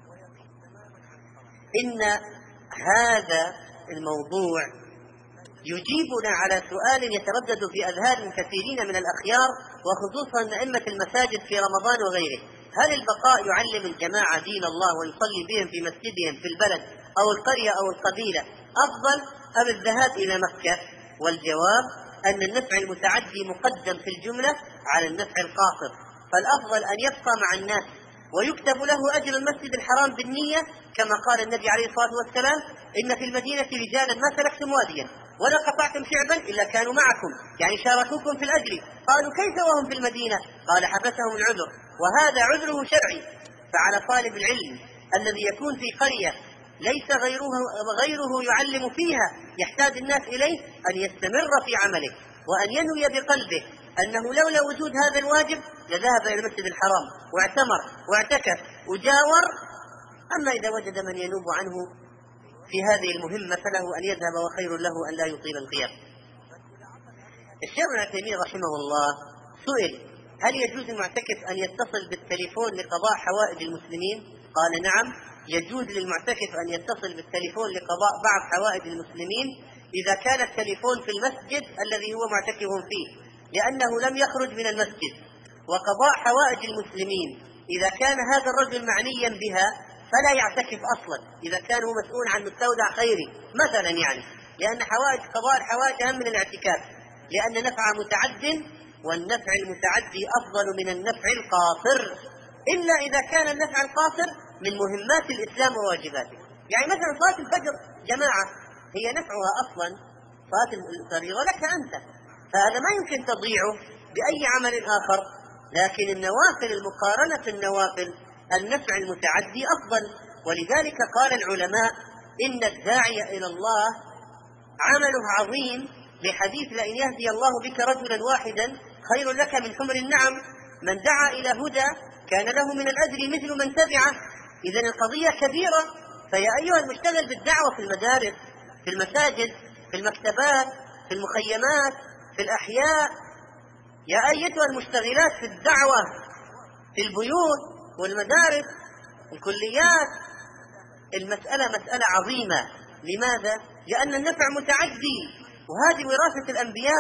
إن هذا الموضوع يجيبنا على سؤال يتردد في أذهان كثيرين من الأخيار، وخصوصا أئمة المساجد في رمضان وغيره: هل البقاء يعلم الجماعة دين الله ويصلي بهم في مسجدهم في البلد أو القرية أو القبيلة أفضل، أم الذهاب إلى مكة؟ والجواب أن النفع المتعدي مقدم في الجملة على النفع القاصر، فالأفضل أن يبقى مع الناس ويكتب له أجر المسجد الحرام بالنية، كما قال النبي عليه الصلاة والسلام: إن في المدينة رجالا ما سلكتم واديا ولا قطعتم شعبا إلا كانوا معكم، يعني شاركوكم في الأجر. قالوا: كيف وهم في المدينة؟ قال: حبسهم العذر، وهذا عذره شرعي. فعلى طالب العلم الذي يكون في قرية ليس غيره, غيره يعلم فيها يحتاج الناس إليه أن يستمر في عمله، وأن ينوي بقلبه أنه لولا وجود هذا الواجب لذهب إلى المسجد الحرام واعتمر واعتكف وجاور أما إذا وجد من ينوب عنه في هذه المهمة فله أن يذهب وخير له أن لا يطيل الغياب. الشيخ ابن تيمية رحمه الله سئل: هل يجوز للمعتكف أن يتصل بالتليفون لقضاء حوائج المسلمين؟ قال: نعم، يجوز للمعتكف أن يتصل بالتليفون لقضاء بعض حوائج المسلمين إذا كان التليفون في المسجد الذي هو معتكف فيه، لأنه لم يخرج من المسجد. وقضاء حوائج المسلمين إذا كان هذا الرجل معنيا بها فلا يعتكف أصلا، إذا كان هو مسؤول عن مستودع خيري مثلا، يعني لأن حوائج قضاء الحوائج أهم من الاعتكاف، لأن نفع متعد، والنفع المتعدي أفضل من النفع القاصر، إلا إذا كان النفع القاصر من مهمات الإسلام وواجباته. يعني مثلا صلاة الفجر جماعة هي نفعها أصلا صلاة الفريضة لك أنت، فهذا ما يمكن تضيعه بأي عمل آخر. لكن النوافل، المقارنة في النوافل النفع المتعدي أفضل. ولذلك قال العلماء: إن الداعي إلى الله عمله عظيم، لحديث: لئن يهدي الله بك رجلا واحدا خير لك من حمر النعم، من دعا إلى هدى كان له من الأجر مثل من تبعه. إذن القضية كبيرة. فيا أيها المشتغل بالدعوة في المدارس، في المساجد، في المكتبات، في المخيمات، في الأحياء، يا أيتها المشتغلات في الدعوة في البيوت والمدارس والكليات، المسألة مسألة عظيمة. لماذا؟ لأن النفع متعدي، وهذه وراثة الأنبياء.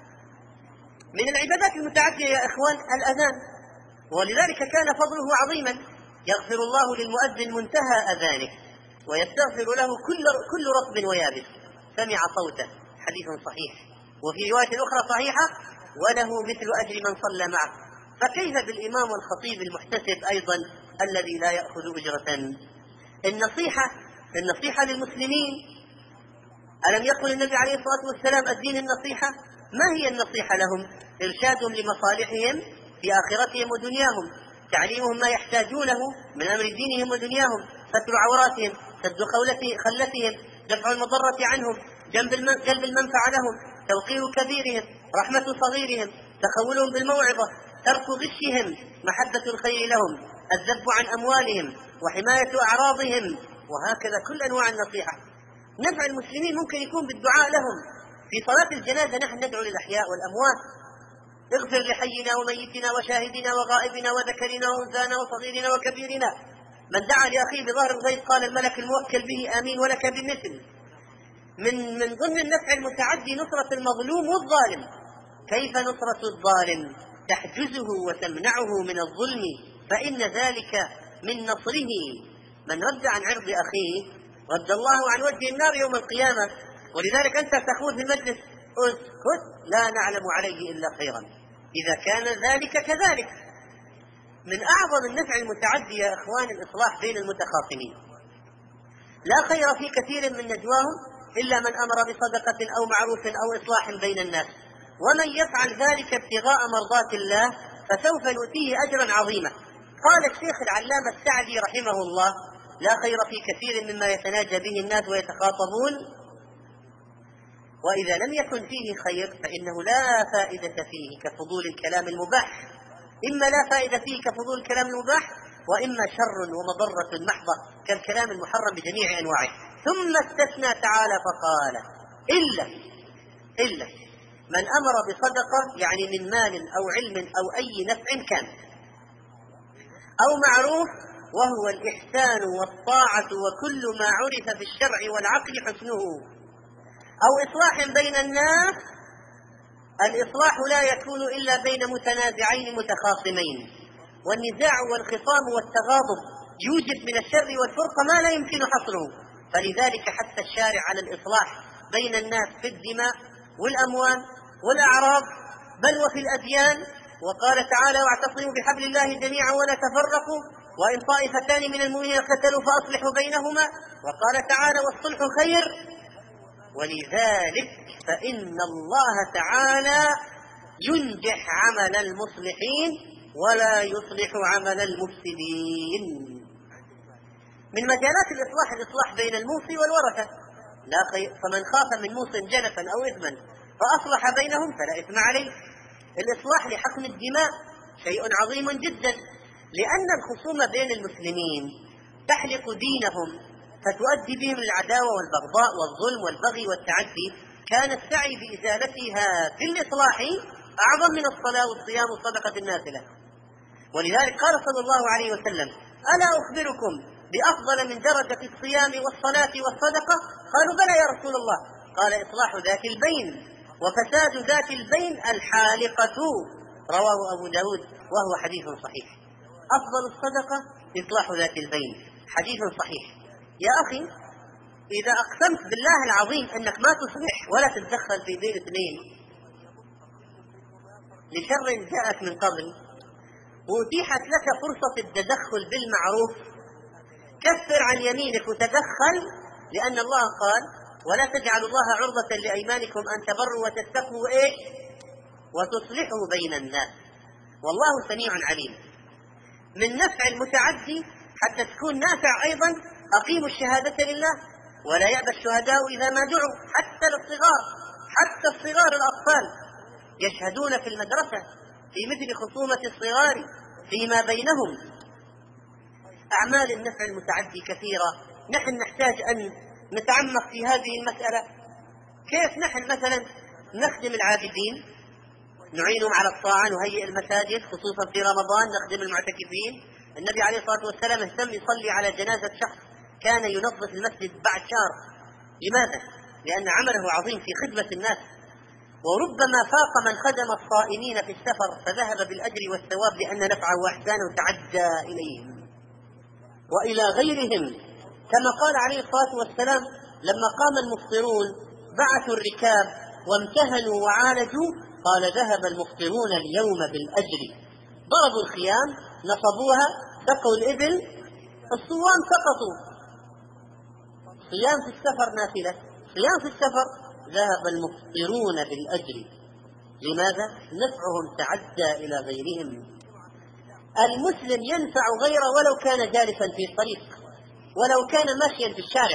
من العبادات المتعدية يا إخوان الأذان، ولذلك كان فضله عظيما: يغفر الله للمؤذن منتهى أذانه ويستغفر له كل كل رطب ويابس سمع صوته، حديث صحيح. وفي رواية أخرى صحيحة: وله مثل أجر من صلى معه. فكيف بالإمام والخطيب المحتسب أيضا الذي لا يأخذ أجرة؟ النصيحة النصيحة للمسلمين. ألم يقل النبي عليه الصلاة والسلام: الدين النصيحة؟ ما هي النصيحة لهم؟ إرشادهم لمصالحهم في آخرتهم ودنياهم، تعليمهم ما يحتاجونه من أمر دينهم ودنياهم، ستر عوراتهم، سد خلتهم، دفع المضرة عنهم، جلب المنفعة لهم، توقير كبيرهم، رحمة صغيرهم، تخولهم بالموعظة، ترك غشهم، محبة الخير لهم، الذب عن أموالهم، وحماية أعراضهم، وهكذا كل أنواع النصيحة. نفع المسلمين ممكن يكون بالدعاء لهم. في صلاة الجنازة نحن ندعو للأحياء والأموات: اغفر لحينا وميتنا وشاهدنا وغائبنا وذكرنا وأنثانا وصغيرنا وكبيرنا. من دعا لأخيه بظهر الغيب قال الملك الموكل به: آمين ولك بمثل. من من ضمن النفع المتعدي نصرة المظلوم والظالم. كيف نصرة الظالم؟ تحجزه وتمنعه من الظلم، فإن ذلك من نصره. من رد عن عرض أخيه رد الله عن وجه النار يوم القيامة. ولذلك أنت تقول في المجلس: اسكت، لا نعلم عليه إلا خيرا. إذا كان ذلك كذلك. من أعظم النفع المتعدي يا إخوان الإصلاح بين المتخاصمين. لا خير في كثير من نجواهم إلا من أمر بصدقة أو معروف أو إصلاح بين الناس، ومن يفعل ذلك ابتغاء مرضات الله فسوف نؤتيه أجرا عظيما. قال الشيخ العلامة السعدي رحمه الله: لا خير في كثير مما يتناجى به الناس ويتخاطبون، وإذا لم يكن فيه خير فإنه لا فائدة فيه كفضول الكلام المباح. إما لا فائدة فيه كفضول الكلام المباح، وإما شر ومضرة محضة كالكلام المحرم بجميع أنواعه. ثم استثنى تعالى فقال: إلا إلا من أمر بصدقة، يعني من مال أو علم أو أي نفع كان، أو معروف وهو الإحسان والطاعة وكل ما عرف في الشرع والعقل حسنه، أو إصلاح بين الناس. الإصلاح لا يكون إلا بين متنازعين متخاصمين، والنزاع والخصام والتغاضب يوجب من الشر والفرقة ما لا يمكن حصره. فلذلك حتى الشارع على الإصلاح بين الناس في الدماء والأموال والأعراض، بل وفي الأديان. وقال تعالى: واعتصموا بحبل الله جميعا ولا تفرقوا، وإن طائفتان من المؤمنين اقتتلوا فأصلحوا بينهما. وقال تعالى: والصلح خير. ولذلك فإن الله تعالى ينجح عمل المصلحين ولا يصلح عمل المفسدين. من مجالات الإصلاح الإصلاح بين الموصي والورثة. لا خير فمن خاف من موص جنفا أو إثما فأصلح بينهم فلا إثم عليه. الإصلاح لحقن الدماء شيء عظيم جدا، لأن الخصوم بين المسلمين تحلق دينهم فتؤدي بهم العداوة والبغضاء والظلم والبغي والتعدي، كان السعي بإزالتها في الإصلاح أعظم من الصلاة والصيام والصدقة النافلة. ولذلك قال صلى الله عليه وسلم: ألا أخبركم بأفضل من درجة الصيام والصلاة والصدقة؟ قالوا: بلى يا رسول الله. قال: إصلاح ذات البين، وفساد ذات البين الحالقة. رواه أبو داود وهو حديث صحيح. أفضل الصدقة إصلاح ذات البين، حديث صحيح. يا أخي، إذا أقسمت بالله العظيم أنك ما تصلح ولا تتدخل في بين اثنين لشر جاءك من قبل، وأتيحت لك فرصة التدخل بالمعروف، كفر عن يمينك وتدخل، لأن الله قال: ولا تجعلوا الله عرضة لأيمانكم أن تبروا وتتقوا إيه وتصلحوا بين الناس، والله سميع عليم. من نفع المتعدي حتى تكون نافع أيضا: أقيموا الشهادة لله، ولا يأبى الشهداء إذا ما دعوا، حتى للصغار، حتى الصغار الأطفال يشهدون في المدرسة في مثل خصومة الصغار فيما بينهم. أعمال النفع المتعدي كثيرة، نحن نحتاج أن نتعمق في هذه المسألة. كيف نحن مثلا نخدم العابدين، نعينهم على الطاعة، نهيئ المساجد خصوصا في رمضان، نخدم المعتكفين. النبي عليه الصلاة والسلام اهتم يصلي على جنازة شخص كان ينظف المسجد بعد شهر. لماذا؟ لأن عمله عظيم في خدمة الناس، وربما فاق من خدم الصائمين في السفر فذهب بالأجر والثواب، لأن نفعه وإحسانه تعدى إليهم وإلى غيرهم. كما قال عليه الصلاة والسلام: لما قام المفطرون بعثوا الركاب وامتهنوا وعالجوا، قال: ذهب المفطرون اليوم بالأجر. ضربوا الخيام، نصبوها، سقوا الإبل، الصوام سقطوا. صيام في السفر نافلة، صيام في السفر، ذهب المفطرون بالأجر. لماذا؟ نفعهم تعدى إلى غيرهم. المسلم ينفع غيره ولو كان جالسا في الطريق، ولو كان ماشيا في الشارع.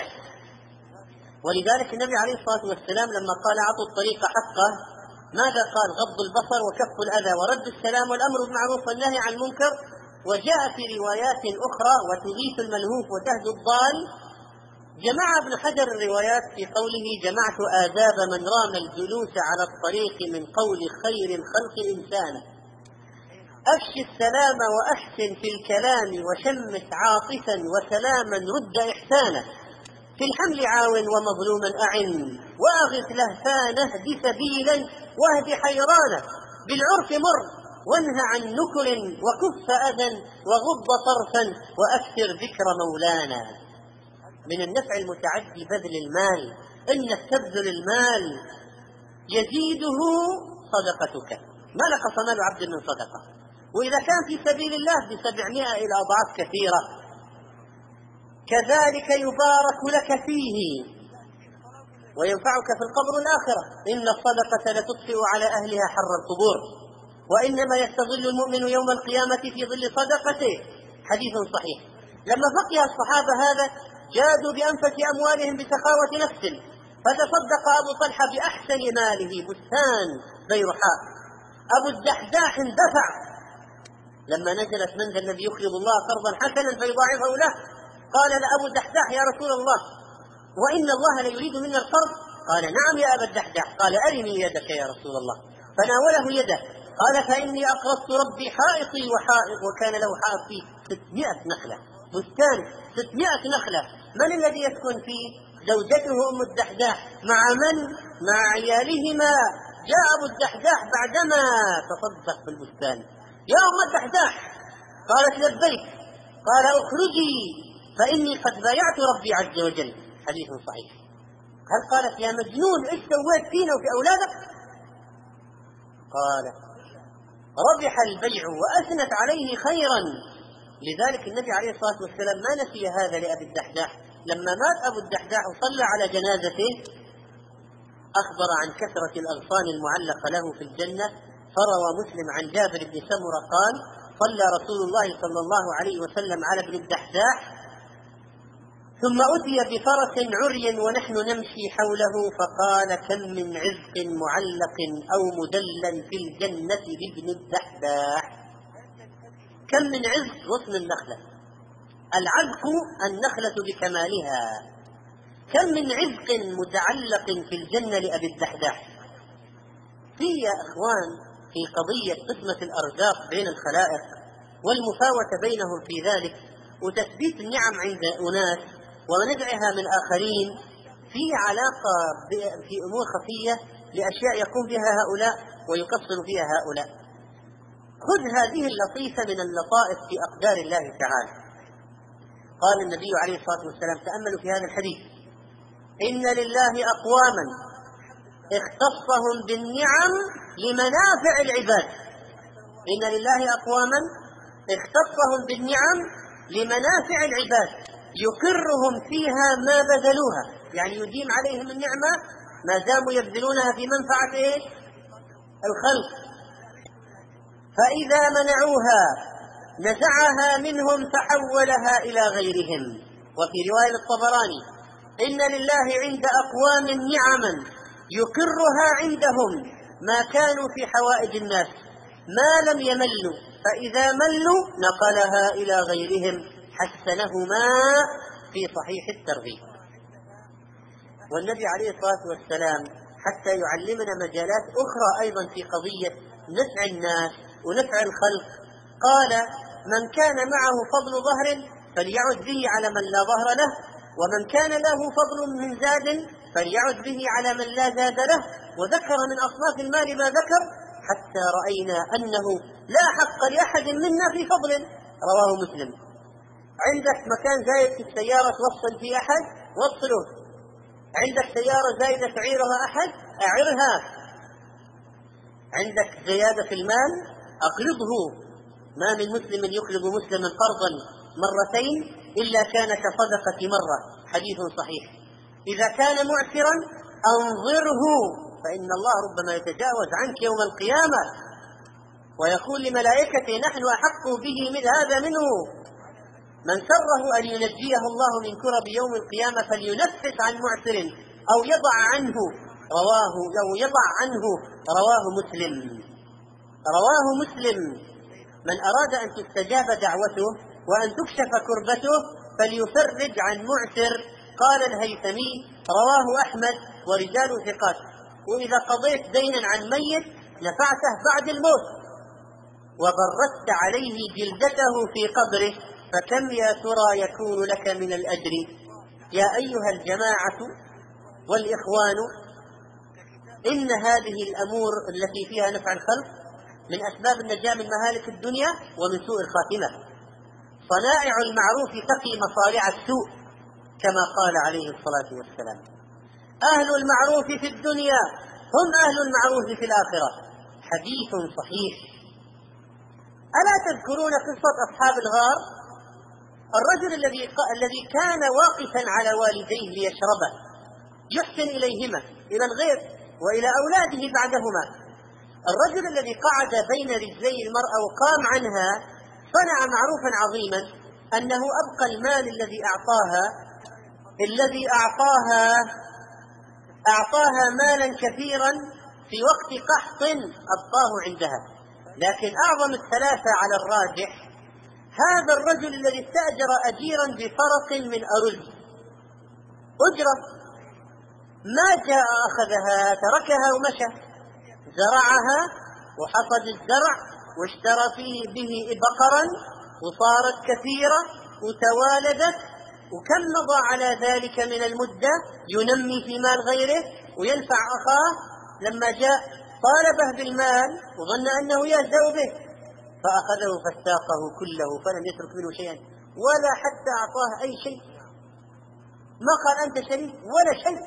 ولذلك النبي عليه الصلاة والسلام لما قال: أعطوا الطريق حقه، ماذا قال؟ غض البصر وكف الأذى ورد السلام والأمر بالمعروف والنهي عن المنكر. وجاء في روايات أخرى: وتغيث الملهوف وتهدي الضال. جمع ابن حجر الروايات في قوله: جمعت آداب من رام الجلوس على الطريق من قول خير الخلق إنسانا. أفش السلام وأحسن في الكلام، وشمت عاطفا وسلاما رد إحسانا. في الحمل عاون ومظلوما أعن، وأغث لهفانه اهد سبيلا واهد حيرانه. بالعرف مر وانهى عن نكر، وكف أذى وغض طرفا وأكثر ذكر مولانا. من النفع المتعدي بذل المال، إنك تبذل المال يزيده صدقتك، ما نقص مال عبد من صدقة، وإذا كان في سبيل الله بسبعمائة إلى أضعاف كثيرة. كذلك يبارك لك فيه وينفعك في القبر الآخرة. إن الصدقة لتطفئ على أهلها حر القبور، وإنما يستظل المؤمن يوم القيامة في ظل صدقته. حديث صحيح. لما فقه الصحابة هذا جادوا بأنفس أموالهم بسخاوة نفس، فتصدق أبو طلحة بأحسن ماله بستان بيرحاء. أبو الدحداح اندفع لما نزلت: من ذا الذي يقرض الله قرضا حسنا فيضاعفه له؟ قال لأبو الدحداح: يا رسول الله، وإن الله لا يريد منا القرض. قال: نعم يا أبا الدحداح. قال: أرني يدك يا رسول الله. فناوله يده، قال: فإني أقرضت ربي حائطي وحائط، وكان له حائط فيه ستمائة نخلة، بستان ستمائة نخلة. من الذي يسكن فيه؟ زوجته أم الدحداح مع من؟ مع عيالهما. جاء أبو الدحداح بعدما تصدق بالبستان: يا أم الدحداح. قالت: لبيك. قال: اخرجي فإني قد بايعت ربي عز وجل. حديث صحيح. هل قالت: يا مجنون ايش سويت فينا وفي أولادك؟ قال: ربح البيع وأثنت عليه خيرا. لذلك النبي عليه الصلاة والسلام ما نسي هذا لأبي الدحداح. لما مات أبو الدحداح وصلى على جنازته أخبر عن كثرة الأغصان المعلقة له في الجنة. فروى مسلم عن جابر بن سمرة قال: صلى رسول الله صلى الله عليه وسلم على ابن الدحداح، ثم أتي بفرس عري ونحن نمشي حوله، فقال: كم من عزق معلق أو مدلل في الجنة لابن الدحداح. كم من عزق، غصن النخلة، العذق النخلة بكمالها. كم من عذق متعلق في الجنة لأبي الدحداح. في يا إخوان في قضية قسمة الأرزاق بين الخلائق والمفاوتة بينهم في ذلك وتثبيت النعم عند أناس ونزعها من آخرين، في علاقة في أمور خفية لأشياء يقوم بها هؤلاء ويقصر فيها هؤلاء. خذ هذه اللطيفة من اللطائف في أقدار الله تعالى. قال النبي عليه الصلاة والسلام، تأملوا في هذا الحديث: إن لله أقواما اختصهم بالنعم لمنافع العباد. إن لله أقواما اختصهم بالنعم لمنافع العباد يقرهم فيها ما بذلوها، يعني يديم عليهم النعمة ما داموا يبذلونها في منفعة الخلق، فإذا منعوها نزعها منهم فحولها إلى غيرهم. وفي رواية الطبراني: إن لله عند أقوام نعما يقرها عندهم ما كانوا في حوائج الناس ما لم يملوا، فإذا ملوا نقلها إلى غيرهم، حسنهما في صحيح الترغيب. والنبي عليه الصلاة والسلام حتى يعلمنا مجالات أخرى أيضا في قضية نفع الناس ونفع الخلق قال: من كان معه فضل ظهر فليعد به على من لا ظهر له، ومن كان له فضل من زاد فليعد به على من لا زاد له. وذكر من أصناف المال ما ذكر حتى رأينا أنه لا حق لأحد منا في فضل. رواه مسلم. عندك مكان زايد في السيارة توصل في أحد وصله، عندك سيارة زايدة تعيرها أحد أعرها، عندك زيادة في المال أقرضه. ما من مسلم يقرض مسلما قرضا مرتين إلا كان كصدقة مرة، حديث صحيح. إذا كان معسرا أنظره فإن الله ربما يتجاوز عنك يوم القيامة ويقول لملائكته: نحن أحق به من هذا منه. من سره أن ينجيه الله من كرب يوم القيامة فلينفس عن معسر أو يضع عنه رواه لو يضع عنه رواه مسلم. رواه مسلم. من أراد أن تستجاب دعوته وأن تكشف كربته فليفرج عن معسر. قال الهيثمي: رواه أحمد ورجال ثقات. وإذا قضيت دينا عن ميت نفعته بعد الموت وبردت عليه جلدته في قبره فكم يا ترى يكون لك من الأجر؟ يا أيها الجماعة والإخوان، إن هذه الأمور التي فيها نفع الخلق من أسباب النجاة من مهالك الدنيا ومن سوء الخاتمة. صنائع المعروف تقي مصارع السوء كما قال عليه الصلاة والسلام: أهل المعروف في الدنيا هم أهل المعروف في الآخرة. حديث صحيح. ألا تذكرون قصة أصحاب الغار؟ الرجل الذي الذي كان واقفا على والديه ليشربه يحسن إليهما، إلى الغير وإلى أولاده بعدهما. الرجل الذي قعد بين رجلي المرأة وقام عنها صنع معروفا عظيما، أنه أبقى المال الذي أعطاها الذي أعطاها أعطاها مالا كثيرا في وقت قحط أبقاه عندها. لكن أعظم الثلاثة على الراجح هذا الرجل الذي استأجر أجيرا بفرق من أرز أجرة، ما جاء أخذها تركها ومشى، زرعها وحصد الزرع واشترى فيه به بقرا وصارت كثيرة وتوالدت، وكم مضى على ذلك من المدة ينمي في مال غيره وينفع أخاه. لما جاء طالبه بالمال وظن أنه يهزأ به فأخذه فاستاقه كله فلم يترك منه شيئا ولا حتى أعطاه أي شيء، ما قال أنت شريك ولا شيء.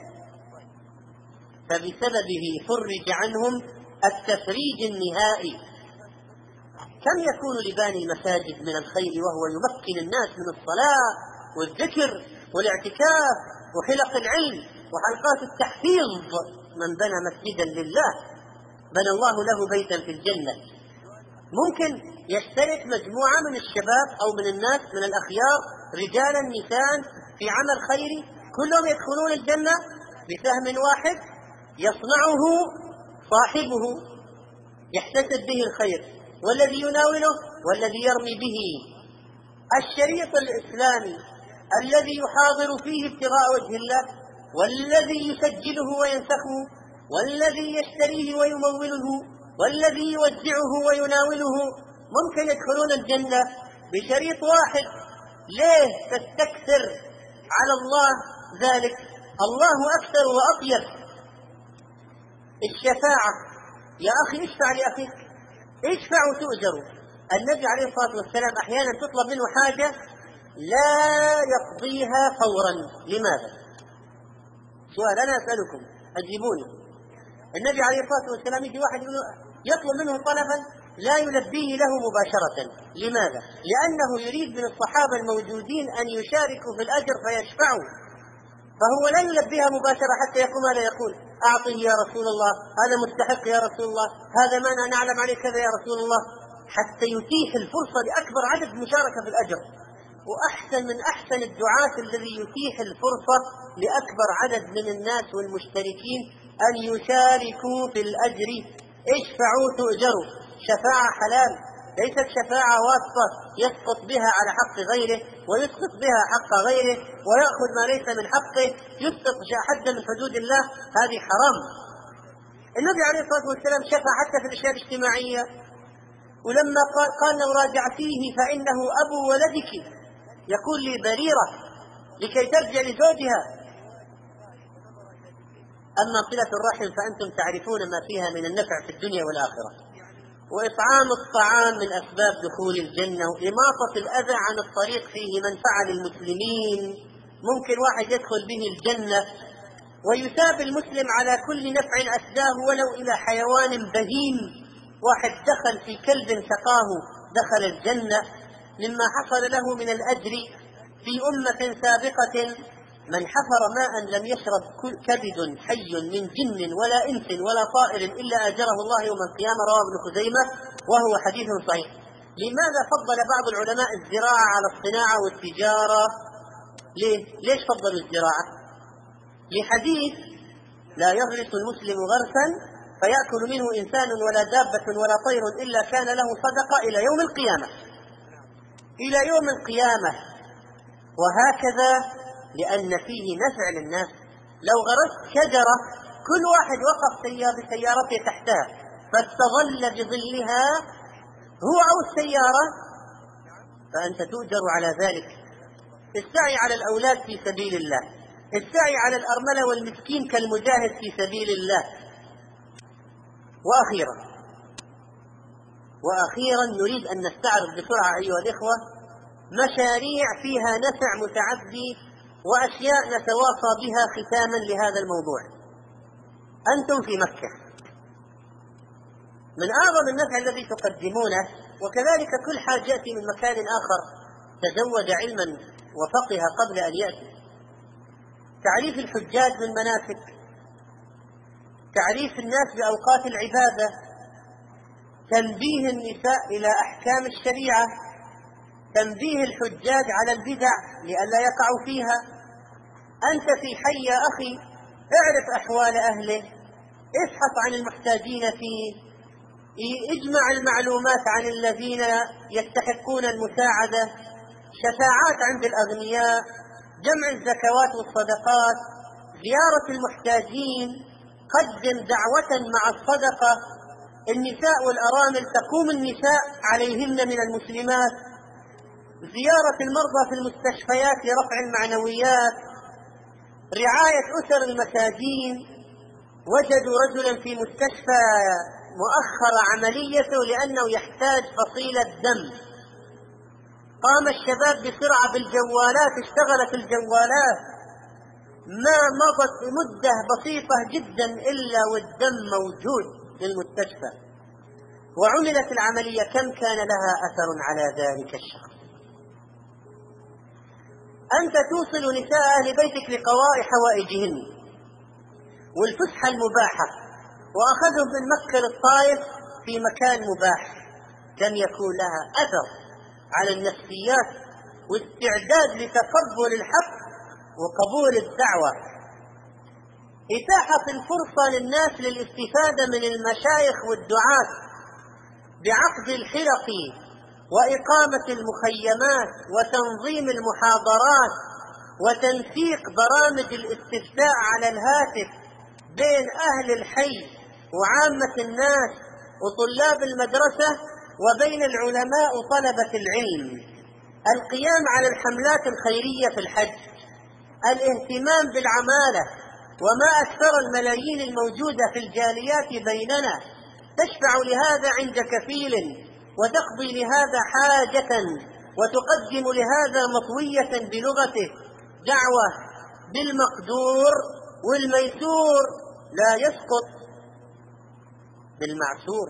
فبسببه فرج عنهم التفريج النهائي. كم يكون لباني المساجد من الخير وهو يمكن الناس من الصلاة والذكر والاعتكاف وحلق العلم وحلقات التحفيظ. من بنى مسجدا لله بنى الله له بيتا في الجنة. ممكن يشترك مجموعة من الشباب أو من الناس من الأخيار رجالا نساء في عمل خيري كلهم يدخلون الجنة بسهم واحد يصنعه صاحبه يحتسب به الخير، والذي يناوله والذي يرمي به. الشريط الإسلامي الذي يحاضر فيه ابتغاء وجه الله، والذي يسجله وينسخه، والذي يشتريه ويموله، والذي يوزعه ويناوله، ممكن يدخلون الجنة بشريط واحد. ليه تستكثر على الله ذلك؟ الله أكثر وأطيب. الشفاعة يا أخي اشفع لأخيك، اشفعوا تؤجروا. النبي عليه الصلاة والسلام أحيانا تطلب منه حاجة لا يقضيها فورا. لماذا؟ سؤال أنا أسألكم أجيبوني. النبي عليه الصلاة والسلام يجي واحد يطلب منه طلبا لا يلبيه له مباشرة. لماذا؟ لأنه يريد من الصحابة الموجودين أن يشاركوا في الأجر فيشفعوا، فهو لا يلبيها مباشرة حتى يقوم هذا يقول أعطه يا رسول الله، هذا مستحق يا رسول الله، هذا ما نعلم عليه كذا يا رسول الله، حتى يتيح الفرصة لأكبر عدد مشاركة في الأجر. وأحسن من أحسن الدعاة الذي يتيح الفرصة لأكبر عدد من الناس والمشتركين أن يشاركوا في الأجر. اشفعوا تؤجروا. شفاعة حلال، ليست شفاعة واسطة يسقط بها على حق غيره ويسقط بها حق غيره ويأخذ ما ليس من حقه، يسقط حدا من حدود الله، هذه حرام. النبي عليه الصلاة والسلام شفع حتى في الأشياء الاجتماعية، ولما قال, قال لو راجعتيه فإنه أبو ولدك، يقول لي بريرة لكي ترجع لزوجها. أما صلة الرحم فأنتم تعرفون ما فيها من النفع في الدنيا والآخرة. وإطعام الطعام من أسباب دخول الجنة، وإماطة الأذى عن الطريق فيه منفعة للمسلمين. ممكن واحد يدخل به الجنة ويثاب المسلم على كل نفع أسداه ولو إلى حيوان بهيم. واحد دخل في كلب سقاه دخل الجنة مما حصل له من الأجر. في أمة سابقة من حفر ماء لم يشرب كبد حي من جن ولا إنس ولا طائر إلا أجره الله يوم القيامة، رواه ابن خزيمة وهو حديث صحيح. لماذا فضل بعض العلماء الزراعة على الصناعة والتجارة؟ ليه؟ ليش فضلوا الزراعة؟ لحديث لا يغرس المسلم غرسا فيأكل منه إنسان ولا دابة ولا طير إلا كان له صدقة إلى يوم القيامة، إلى يوم القيامة. وهكذا لأن فيه نفع للناس. لو غرست شجرة كل واحد وقف بسيارته تحتها فاستظل بظلها هو أو السيارة فأنت تؤجر على ذلك. السعي على الأولاد في سبيل الله، السعي على الأرملة والمسكين كالمجاهد في سبيل الله. وأخيرا وأخيرا نريد أن نستعرض بسرعة أيها الإخوة مشاريع فيها نفع متعدي وأشياء نتواصى بها ختاما لهذا الموضوع. أنتم في مكة، من أعظم النفع الذي تقدمونه، وكذلك كل حاج يأتي من مكان آخر تزود علما وفقه قبل أن يأتي، تعريف الحجاج بالمناسك، تعريف الناس بأوقات العبادة، تنبيه النساء إلى أحكام الشريعة، تنبيه الحجاج على البدع لئلا يقعوا فيها. أنت في حي يا أخي اعرف أحوال أهله، ابحث عن المحتاجين فيه، اجمع المعلومات عن الذين يستحقون المساعدة، شفاعات عند الأغنياء، جمع الزكوات والصدقات، زيارة المحتاجين، قدم دعوة مع الصدقة. النساء والأرامل تقوم النساء عليهن من المسلمات، زيارة المرضى في المستشفيات لرفع المعنويات، رعاية أسر المساجين. وجدوا رجلا في مستشفى مؤخر عمليته لأنه يحتاج فصيلة دم، قام الشباب بسرعة بالجوالات، اشتغلت الجوالات، ما مضت مدة بسيطة جدا إلا والدم موجود في المستشفى، وعملت العملية. كم كان لها أثر على ذلك الشخص؟ أنت توصل نساء أهل بيتك لقضاء حوائجهن والفسحة المباحة، وأخذهم من مكة للطائف في مكان مباح، كم يكون لها أثر على النفسيات واستعداد لتقبل الحق وقبول الدعوة. إتاحة الفرصة للناس للاستفادة من المشايخ والدعاة بعقد الحلق وإقامة المخيمات وتنظيم المحاضرات وتنسيق برامج الاستفتاء على الهاتف بين أهل الحي وعامة الناس وطلاب المدرسة وبين العلماء وطلبة العلم، القيام على الحملات الخيرية في الحج، الاهتمام بالعمالة، وما أكثر الملايين الموجودة في الجاليات بيننا تشفع لهذا عند كفيل وتقضي لهذا حاجة وتقدم لهذا مطوية بلغته. دعوة بالمقدور، والميسور لا يسقط بالمعسور،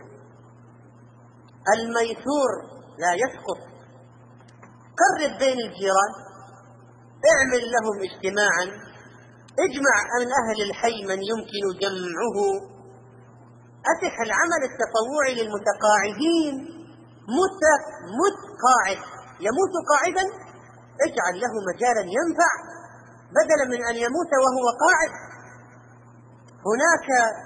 الميسور لا يسقط. قرب بين الجيران، اعمل لهم اجتماعا، اجمع من أهل الحي من يمكن جمعه، أتح العمل التطوعي للمتقاعدين. مت مت قاعد يموت قاعدا، اجعل له مجالا ينفع بدلا من أن يموت وهو قاعد. هناك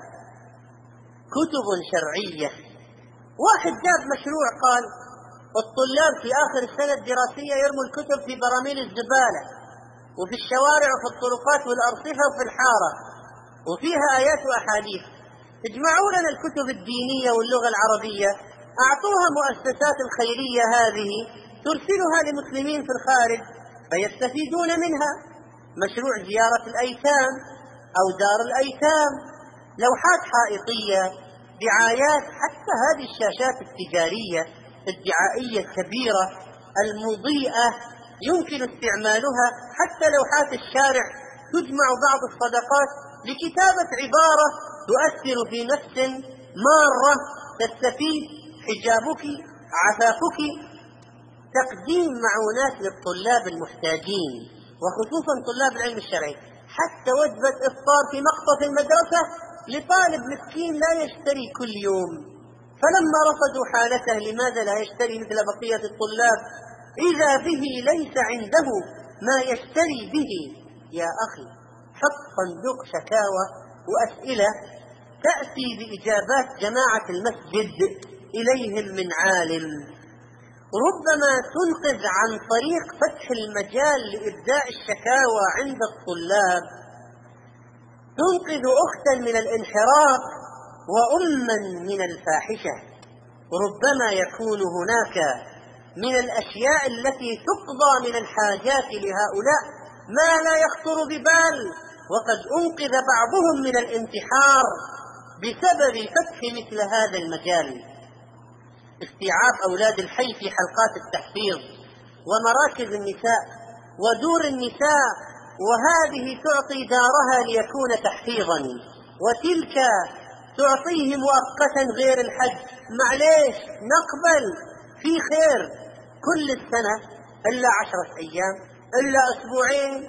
كتب شرعية. واحد جاب مشروع قال الطلاب في آخر السنة الدراسية يرموا الكتب في براميل الزبالة وفي الشوارع وفي الطرقات والأرصفة وفي الحارة، وفيها آيات وأحاديث. اجمعوا لنا الكتب الدينية واللغة العربية، أعطوها مؤسسات الخيرية هذه ترسلها لمسلمين في الخارج فيستفيدون منها. مشروع زيارة الأيتام أو دار الأيتام، لوحات حائطية، دعايات، حتى هذه الشاشات التجارية الدعائية الكبيرة المضيئة يمكن استعمالها. حتى لوحات الشارع تجمع بعض الصدقات لكتابة عبارة تؤثر في نفس مارة تستفيد، حجابك، عفافك. تقديم معونات للطلاب المحتاجين وخصوصا طلاب العلم الشرعي، حتى وجبة إفطار في مقطف المدرسة لطالب مسكين لا يشتري كل يوم. فلما رصدوا حالته لماذا لا يشتري مثل بقية الطلاب إذا به ليس عنده ما يشتري به. يا أخي، حط صندوق شكاوى وأسئلة تأتي بإجابات جماعة المسجد إليهم من عالم، ربما تنقذ عن طريق فتح المجال لإبداء الشكاوى عند الطلاب، تنقذ أختا من الانحراف وأما من الفاحشة. ربما يكون هناك من الأشياء التي تقضى من الحاجات لهؤلاء ما لا يخطر ببال، وقد أنقذ بعضهم من الانتحار بسبب فتح مثل هذا المجال. استيعاب أولاد الحي في حلقات التحفيظ ومراكز النساء ودور النساء، وهذه تعطي دارها ليكون تحفيظا، وتلك تعطيه مؤقتا غير الحج. معليش نقبل، في خير كل السنة إلا عشرة أيام إلا أسبوعين.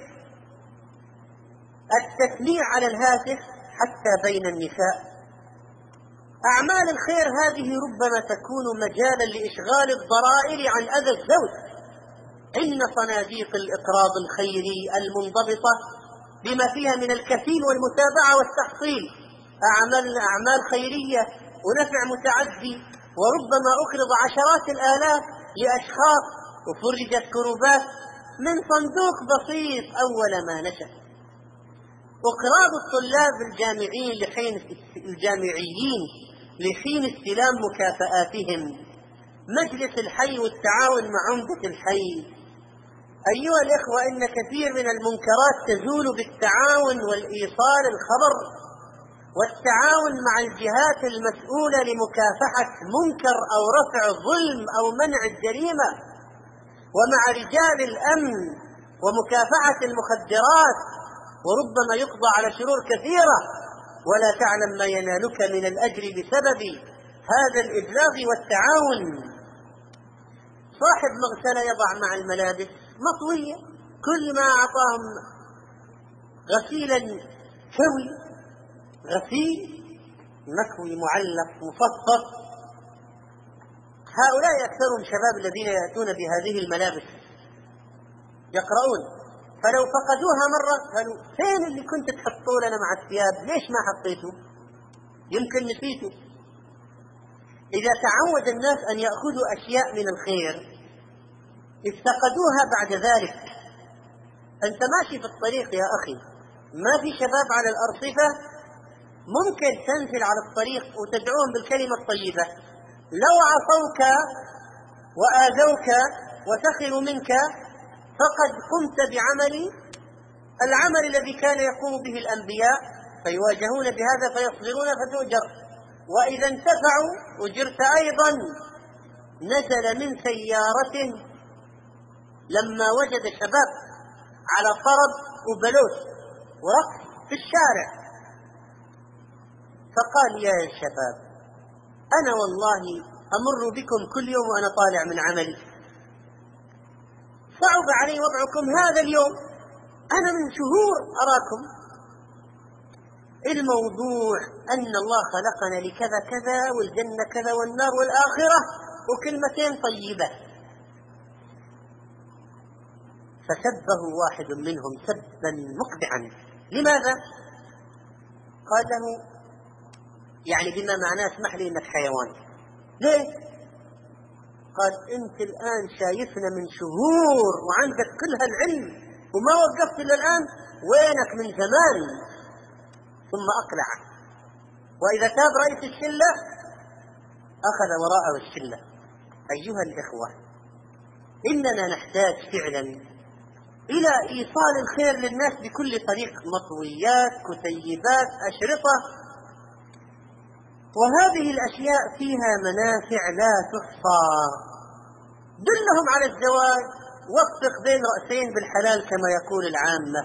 التسميع على الهاتف حتى بين النساء. أعمال الخير هذه ربما تكون مجالا لإشغال الضرائر عن أذى الزوج. إن صناديق الإقراض الخيري المنضبطة بما فيها من الكفيل والمتابعة والتحصيل أعمال أعمال خيرية ونفع متعدي، وربما أقرض عشرات الآلاف لأشخاص وفرجت كروبات من صندوق بسيط أول ما نشأ. إقراض الطلاب الجامعيين لحين الجامعيين لحين استلام مكافآتهم. مجلس الحي والتعاون مع عمدة الحي. أيها الإخوة، إن كثير من المنكرات تزول بالتعاون والإيصال الخبر والتعاون مع الجهات المسؤولة لمكافحة منكر أو رفع ظلم أو منع الجريمة، ومع رجال الأمن ومكافحة المخدرات. وربما يقضى على شرور كثيرة ولا تعلم ما ينالك من الأجر بسبب هذا الإبلاغ والتعاون. صاحب مغسلة يضع مع الملابس مطوية، كل ما أعطاهم غسيلا كوي، غسيل مكوي معلق مفصل. هؤلاء أكثرهم شباب الذين يأتون بهذه الملابس يقرؤون، فلو فقدوها مرة قالوا فين اللي كنت تحطوا لنا مع الثياب، ليش ما حطيته؟ يمكن نسيته. إذا تعود الناس أن يأخذوا أشياء من الخير افتقدوها بعد ذلك. أنت ماشي في الطريق يا أخي، ما في شباب على الأرصفة، ممكن تنزل على الطريق وتدعوهم بالكلمة الطيبة. لو عصوك وآذوك وسخروا منك فقد قمت بعمل العمل الذي كان يقوم به الأنبياء، فيواجهون بهذا فيصبرون فتؤجر، وإذا انتفعوا أجرت أيضا. نزل من سيارته لما وجد شباب على طرب وبلوش ورقص في الشارع، فقال يا شباب أنا والله أمر بكم كل يوم وأنا طالع من عملي، صعب علي وضعكم هذا اليوم، أنا من شهور أراكم. الموضوع أن الله خلقنا لكذا كذا، والجنة كذا، والنار والآخرة، وكلمتين طيبة. فسبه واحد منهم سبا مقبعا. لماذا؟ قال له يعني بما معناه اسمح لي انك حيوان. ليه؟ قال انت الان شايفنا من شهور وعندك كل هالعلم وما وقفت الا الان، وينك من زمان؟ ثم اقلعه، واذا تاب رئيس الشله اخذ وراءه الشله. ايها الاخوه، اننا نحتاج فعلا إلى إيصال الخير للناس بكل طريق، مطويات، كتيبات، أشرطة، وهذه الأشياء فيها منافع لا تحصى. دلهم على الزواج، وفق بين رأسين بالحلال كما يقول العامة.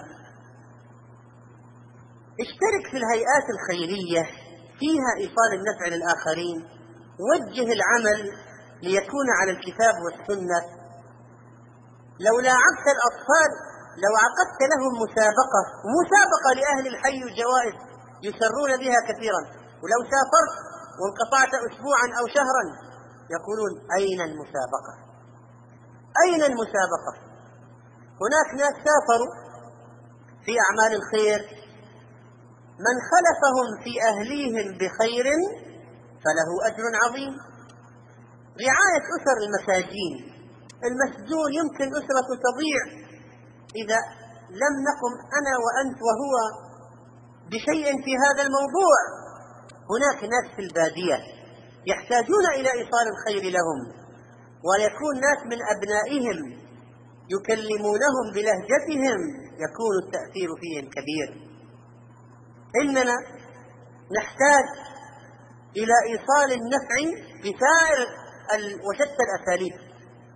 اشترك في الهيئات الخيرية فيها إيصال النفع للآخرين، وجه العمل ليكون على الكتاب والسنة. لو لاعبت الأطفال، لو عقدت لهم مسابقة مسابقة لأهل الحي وجوائز يسرون بها كثيرا، ولو سافرت وانقطعت أسبوعا أو شهرا يقولون أين المسابقة؟ أين المسابقة؟ هناك ناس سافروا في أعمال الخير، من خلفهم في أهليهم بخير فله أجر عظيم. رعاية أسر المساجين، المسجون يمكن أسرة تضيع إذا لم نقم أنا وأنت وهو بشيء في هذا الموضوع. هناك ناس في البادية يحتاجون إلى إيصال الخير لهم، ويكون ناس من أبنائهم يكلمونهم بلهجتهم، يكون التأثير فيهم كبير. إننا نحتاج إلى إيصال النفع بسائر وشتى الأساليب،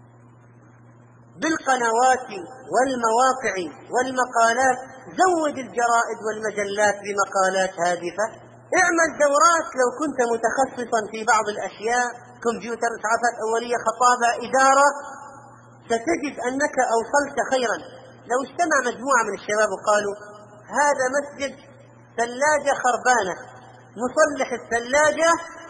بالقنوات والمواقع والمقالات. زود الجرائد والمجلات بمقالات هادفة، اعمل دورات لو كنت متخصصا في بعض الأشياء، كمبيوتر، إسعافات أولية، خطابة، إدارة، ستجد أنك أوصلت خيرا. لو اجتمع مجموعة من الشباب وقالوا هذا مسجد ثلاجة خربانة، نصلح الثلاجة،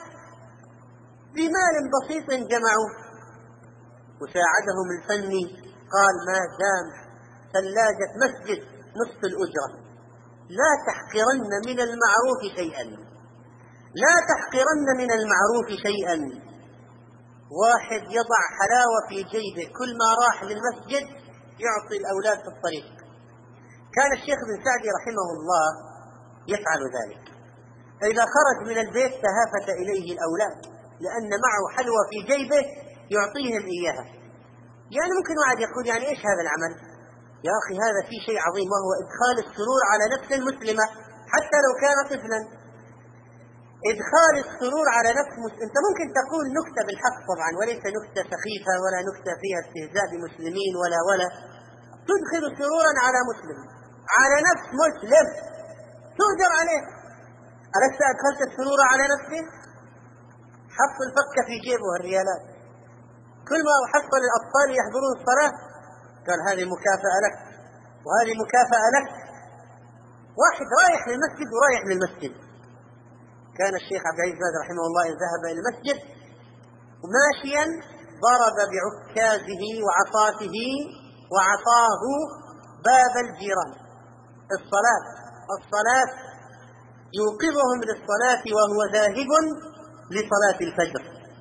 بمال بسيط جمعوا وساعدهم الفني، قال ما دام ثلاجة مسجد نصف الأجرة. لا تحقرن من المعروف شيئا، لا تحقرن من المعروف شيئا. واحد يضع حلاوة في جيبه، كل ما راح للمسجد يعطي الأولاد في الطريق. كان الشيخ بن سعدي رحمه الله يفعل ذلك، إذا خرج من البيت تهافت إليه الأولاد لأن معه حلوى في جيبه يعطيهم إياها. يعني ممكن واحد يقول يعني إيش هذا العمل؟ يا أخي هذا في شيء عظيم، وهو إدخال السرور على نفس المسلمة حتى لو كان طفلا. إدخال السرور على نفس مسلم. أنت ممكن تقول نكتة بالحق طبعا، وليس نكتة سخيفة ولا نكتة فيها استهزاء بمسلمين ولا ولا تدخل سرورا على مسلم، على نفس مسلم، تؤجر عليه. ألست أدخلت السرور على نفسه؟ حط الفكة في جيبه الريالات، كل ما حصل الأطفال يحضرون الصلاة قال هذه مكافأة لك وهذه مكافأة لك. واحد رايح للمسجد ورايح للمسجد. كان الشيخ عبد العزيز رحمه الله ذهب إلى المسجد وماشيا ضرب بعكازه وعصاته وعصاه باب الجيران. الصلاة الصلاة يوقظهم للصلاة وهو ذاهب لصلاة الفجر.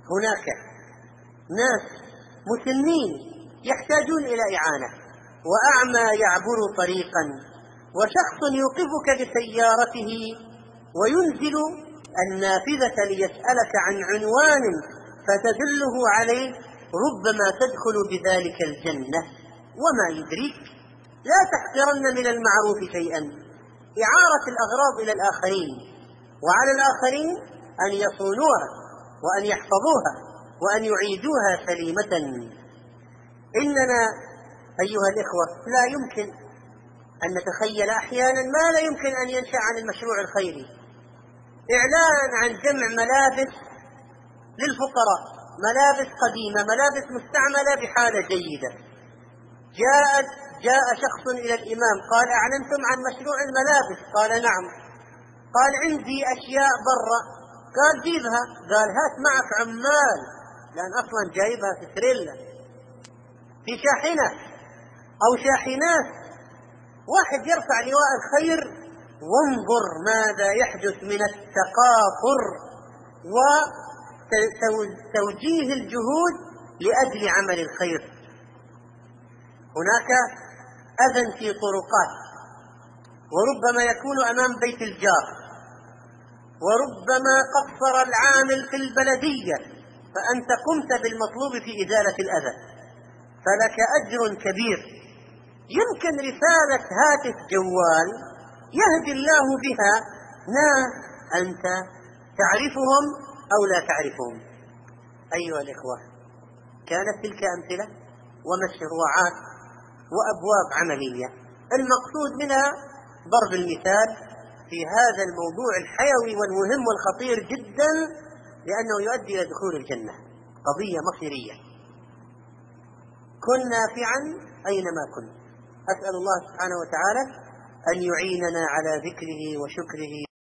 هناك ناس مسنين يحتاجون إلى إعانة، وأعمى يعبر طريقا، وشخص يوقفك بسيارته وينزل النافذة ليسألك عن عنوان فتدله عليه، ربما تدخل بذلك الجنة وما يدريك. لا تحقرن من المعروف شيئا. إعارة الأغراض إلى الآخرين، وعلى الآخرين أن يصونوها وأن يحفظوها وأن يعيدوها سليمة. إننا أيها الإخوة لا يمكن أن نتخيل أحيانا ما لا يمكن أن ينشأ عن المشروع الخيري. إعلان عن جمع ملابس للفقراء، ملابس قديمة، ملابس مستعملة بحالة جيدة. جاء جاء شخص إلى الإمام قال: أعلنتم عن مشروع الملابس؟ قال: نعم. قال: عندي أشياء برا. قال: جيبها. قال: هات معك عمال، لأن أصلا جايبها في تريلا في شاحنة أو شاحنات. واحد يرفع لواء الخير، وانظر ماذا يحدث من التقاطر وتوجيه الجهود لأجل عمل الخير. هناك أذى في طرقات، وربما يكون أمام بيت الجار، وربما قصر العامل في البلدية، فأنت قمت بالمطلوب في إزالة الأذى، فلك أجر كبير. يمكن رسالة هاتف جوال يهدي الله بها ناس أنت تعرفهم أو لا تعرفهم. أيها الإخوة، كانت تلك أمثلة ومشروعات وأبواب عملية، المقصود منها ضرب المثال في هذا الموضوع الحيوي والمهم والخطير جدا، لأنه يؤدي إلى دخول الجنة. قضية مصيرية. كن نافعا أينما كنت. أسأل الله سبحانه وتعالى أن يعيننا على ذكره وشكره